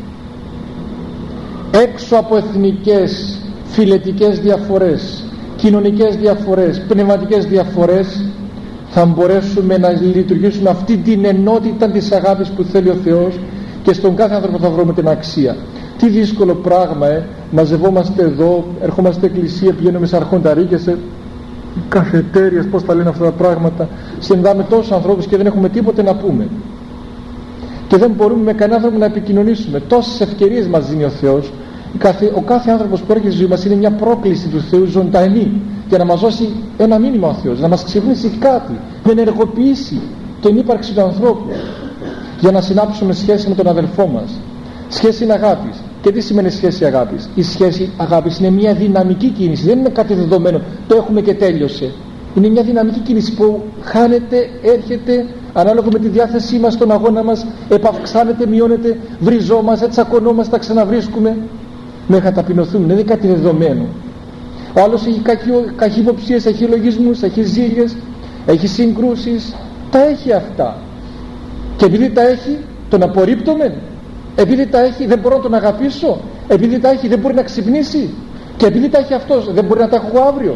Έξω από εθνικές, φιλετικές διαφορές, κοινωνικές διαφορές, πνευματικές διαφορές, θα μπορέσουμε να λειτουργήσουμε αυτή την ενότητα της αγάπης που θέλει ο Θεός, και στον κάθε άνθρωπο θα βρούμε την αξία. Τι δύσκολο πράγμα, μαζευόμαστε εδώ, ερχόμαστε εκκλησία, πηγαίνουμε σε αρχονταρίκες, σε καφετέριες, πώς τα λένε αυτά τα πράγματα, συνδάμε τόσους ανθρώπους και δεν έχουμε τίποτε να πούμε και δεν μπορούμε με κανέναν άνθρωπο να επικοινωνήσουμε. Τόσες ευκαιρίες μας δίνει ο Θεός. Ο κάθε άνθρωπος που έρχεται στη ζωή μας είναι μια πρόκληση του Θεού ζωντανή, για να μας δώσει ένα μήνυμα ο Θεός, να μας ξυπνήσει κάτι, να ενεργοποιήσει την ύπαρξη του ανθρώπου, για να συνάψουμε σχέση με τον αδελφό μας. Σχέση είναι αγάπης. Και τι σημαίνει σχέση αγάπης? Η σχέση αγάπης είναι μια δυναμική κίνηση, δεν είναι κάτι δεδομένο, το έχουμε και τέλειωσε. Είναι μια δυναμική κίνηση που χάνεται, έρχεται ανάλογα με τη διάθεσή μας στον αγώνα μας, επαυξάνεται, μειώνεται, βριζόμαστε, τσακωνόμαστε, τα ξαναβρίσκουμε μέχρι να ταπεινωθούμε. Δεν είναι κάτι δεδομένο. Ο άλλος έχει καχυποψίες, έχει λογισμούς, έχει ζήλιες, έχει συγκρούσεις, τα έχει αυτά. Και επειδή τα έχει, τον απορρίπτουμε. Επειδή τα έχει, δεν μπορώ να τον αγαπήσω. Επειδή τα έχει, δεν μπορεί να ξυπνήσει. Και επειδή τα έχει αυτός, δεν μπορεί να τα έχω αύριο.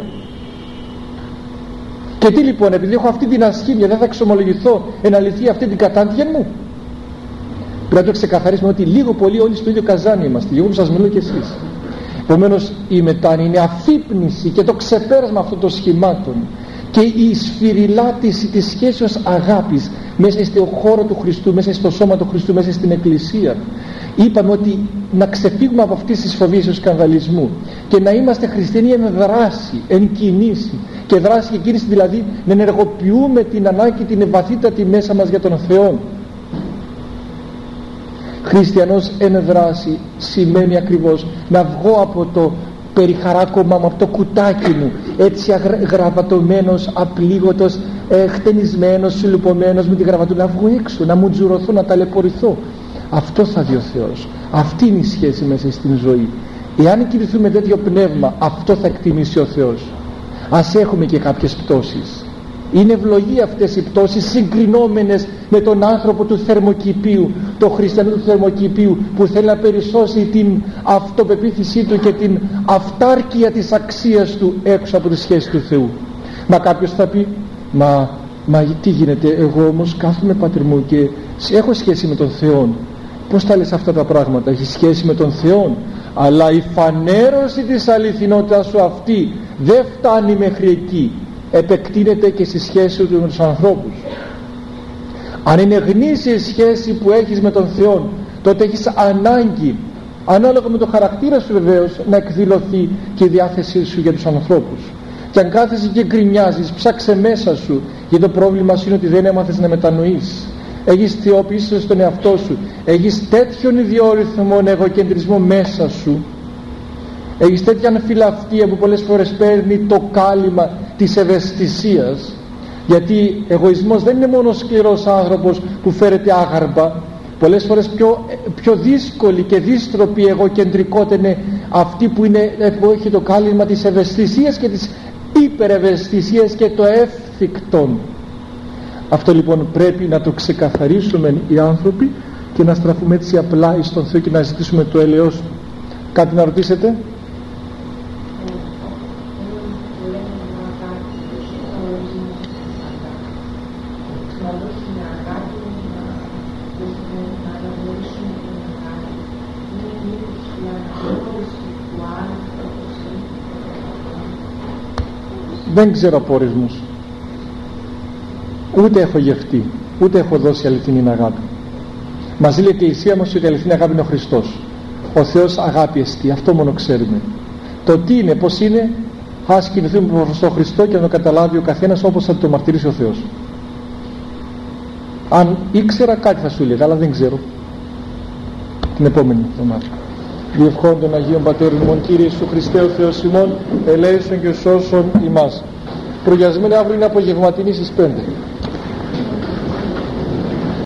Και τι λοιπόν, επειδή έχω αυτή την ασχήμια, δεν θα εξομολογηθώ εν αληθεία αυτή την κατάντια μου? Πρέπει να το ξεκαθαρίσουμε ότι λίγο πολύ όλοι στο ίδιο καζάνι είμαστε, εγώ που σας μιλώ και εσείς. Επομένως η μετάνοια είναι αφύπνιση και το ξεπέρασμα αυτών των σχημάτων και η σφυριλάτηση της σχέσεως αγάπης μέσα στο χώρο του Χριστού, μέσα στο σώμα του Χριστού, μέσα στην Εκκλησία. Είπαμε ότι να ξεφύγουμε από αυτές τις φοβίες του σκανδαλισμού και να είμαστε χριστιανοί εν δράση, εν κινήσει. Και δράση και κίνηση δηλαδή να ενεργοποιούμε την ανάγκη, την βαθύτατη μέσα μας για τον Θεό. Χριστιανός εν δράση σημαίνει ακριβώς να βγω από το περιχαράκωμά μου, από το κουτάκι μου, έτσι γραβατωμένος, απλήγωτος, χτενισμένος, συλλουπωμένος με τη γραβατούλα, να βγω έξω, να μου τζουρωθώ, να ταλαιπωρηθώ. Αυτό θα δει ο Θεός. Αυτή είναι η σχέση μέσα στην ζωή. Εάν κινηθούμε με τέτοιο πνεύμα, αυτό θα εκτιμήσει ο Θεός. Ας έχουμε και κάποιες πτώσεις. Είναι ευλογία αυτές οι πτώσεις συγκρινόμενες με τον άνθρωπο του θερμοκηπίου, τον χριστιανό του θερμοκηπίου, που θέλει να περισσώσει την αυτοπεποίθησή του και την αυτάρκεια της αξίας του έξω από τη σχέση του Θεού. Μα κάποιος θα πει, μα τι γίνεται, εγώ όμως κάθομαι, Πάτερ μου, και έχω σχέση με τον Θεό. Πώς τα λες αυτά τα πράγματα? Έχει σχέση με τον Θεό, αλλά η φανέρωση της αληθινότητας σου αυτή δεν φτάνει μέχρι εκεί, επεκτείνεται και στη σχέση του με τους ανθρώπους. Αν είναι γνήσια η σχέση που έχεις με τον Θεό, τότε έχεις ανάγκη, ανάλογα με το χαρακτήρα σου βεβαίως, να εκδηλωθεί και η διάθεσή σου για τους ανθρώπους. Και αν κάθεσαι και γκρινιάζεις, ψάξε μέσα σου, γιατί το πρόβλημα σου είναι ότι δεν έμαθες να μετανοείς. Έχεις θεοποιήσει στον εαυτό σου, έχεις τέτοιον ιδιόρυθμο εγωκεντρισμό μέσα σου, έχεις τέτοια ανφιλαυτία που πολλές φορές παίρνει το κάλυμα της ευαισθησίας, γιατί εγωισμός δεν είναι μόνο σκληρός άνθρωπος που φέρεται άγαρμπα. Πολλές φορές πιο δύσκολη και δύστροπη εγωκεντρικότητα είναι αυτή που έχει το κάλυμα της ευαισθησίας και της υπερευαισθησίας και το εύθυκτον. Αυτό λοιπόν πρέπει να το ξεκαθαρίσουμε οι άνθρωποι και να στραφούμε έτσι απλά εις τον Θεό και να ζητήσουμε το έλεος του. Κάτι να ρωτήσετε? Δεν ξέρω απορρισμούς, ούτε έχω γευτεί, ούτε έχω δώσει αληθινή αγάπη. Μας λέει η Εκκλησία μας ότι η αληθινή αγάπη είναι ο Χριστός. Ο Θεός αγάπη εστί, αυτό μόνο ξέρουμε. Το τι είναι, πως είναι, ας κινηθούμε προς τον Χριστό και να το καταλάβει ο καθένας όπως θα το μαρτυρήσει ο Θεός. Αν ήξερα κάτι θα σου έλεγα, αλλά δεν ξέρω. Την επόμενη εβδομάδα. Διευχών των Αγίων Πατέρων ημών, Κύριε Ιησού Χριστέ ο Θεός ημών, ελέησον και σώσον ημάς. Προγιασμένη αύριο είναι απογευματινή στις 5.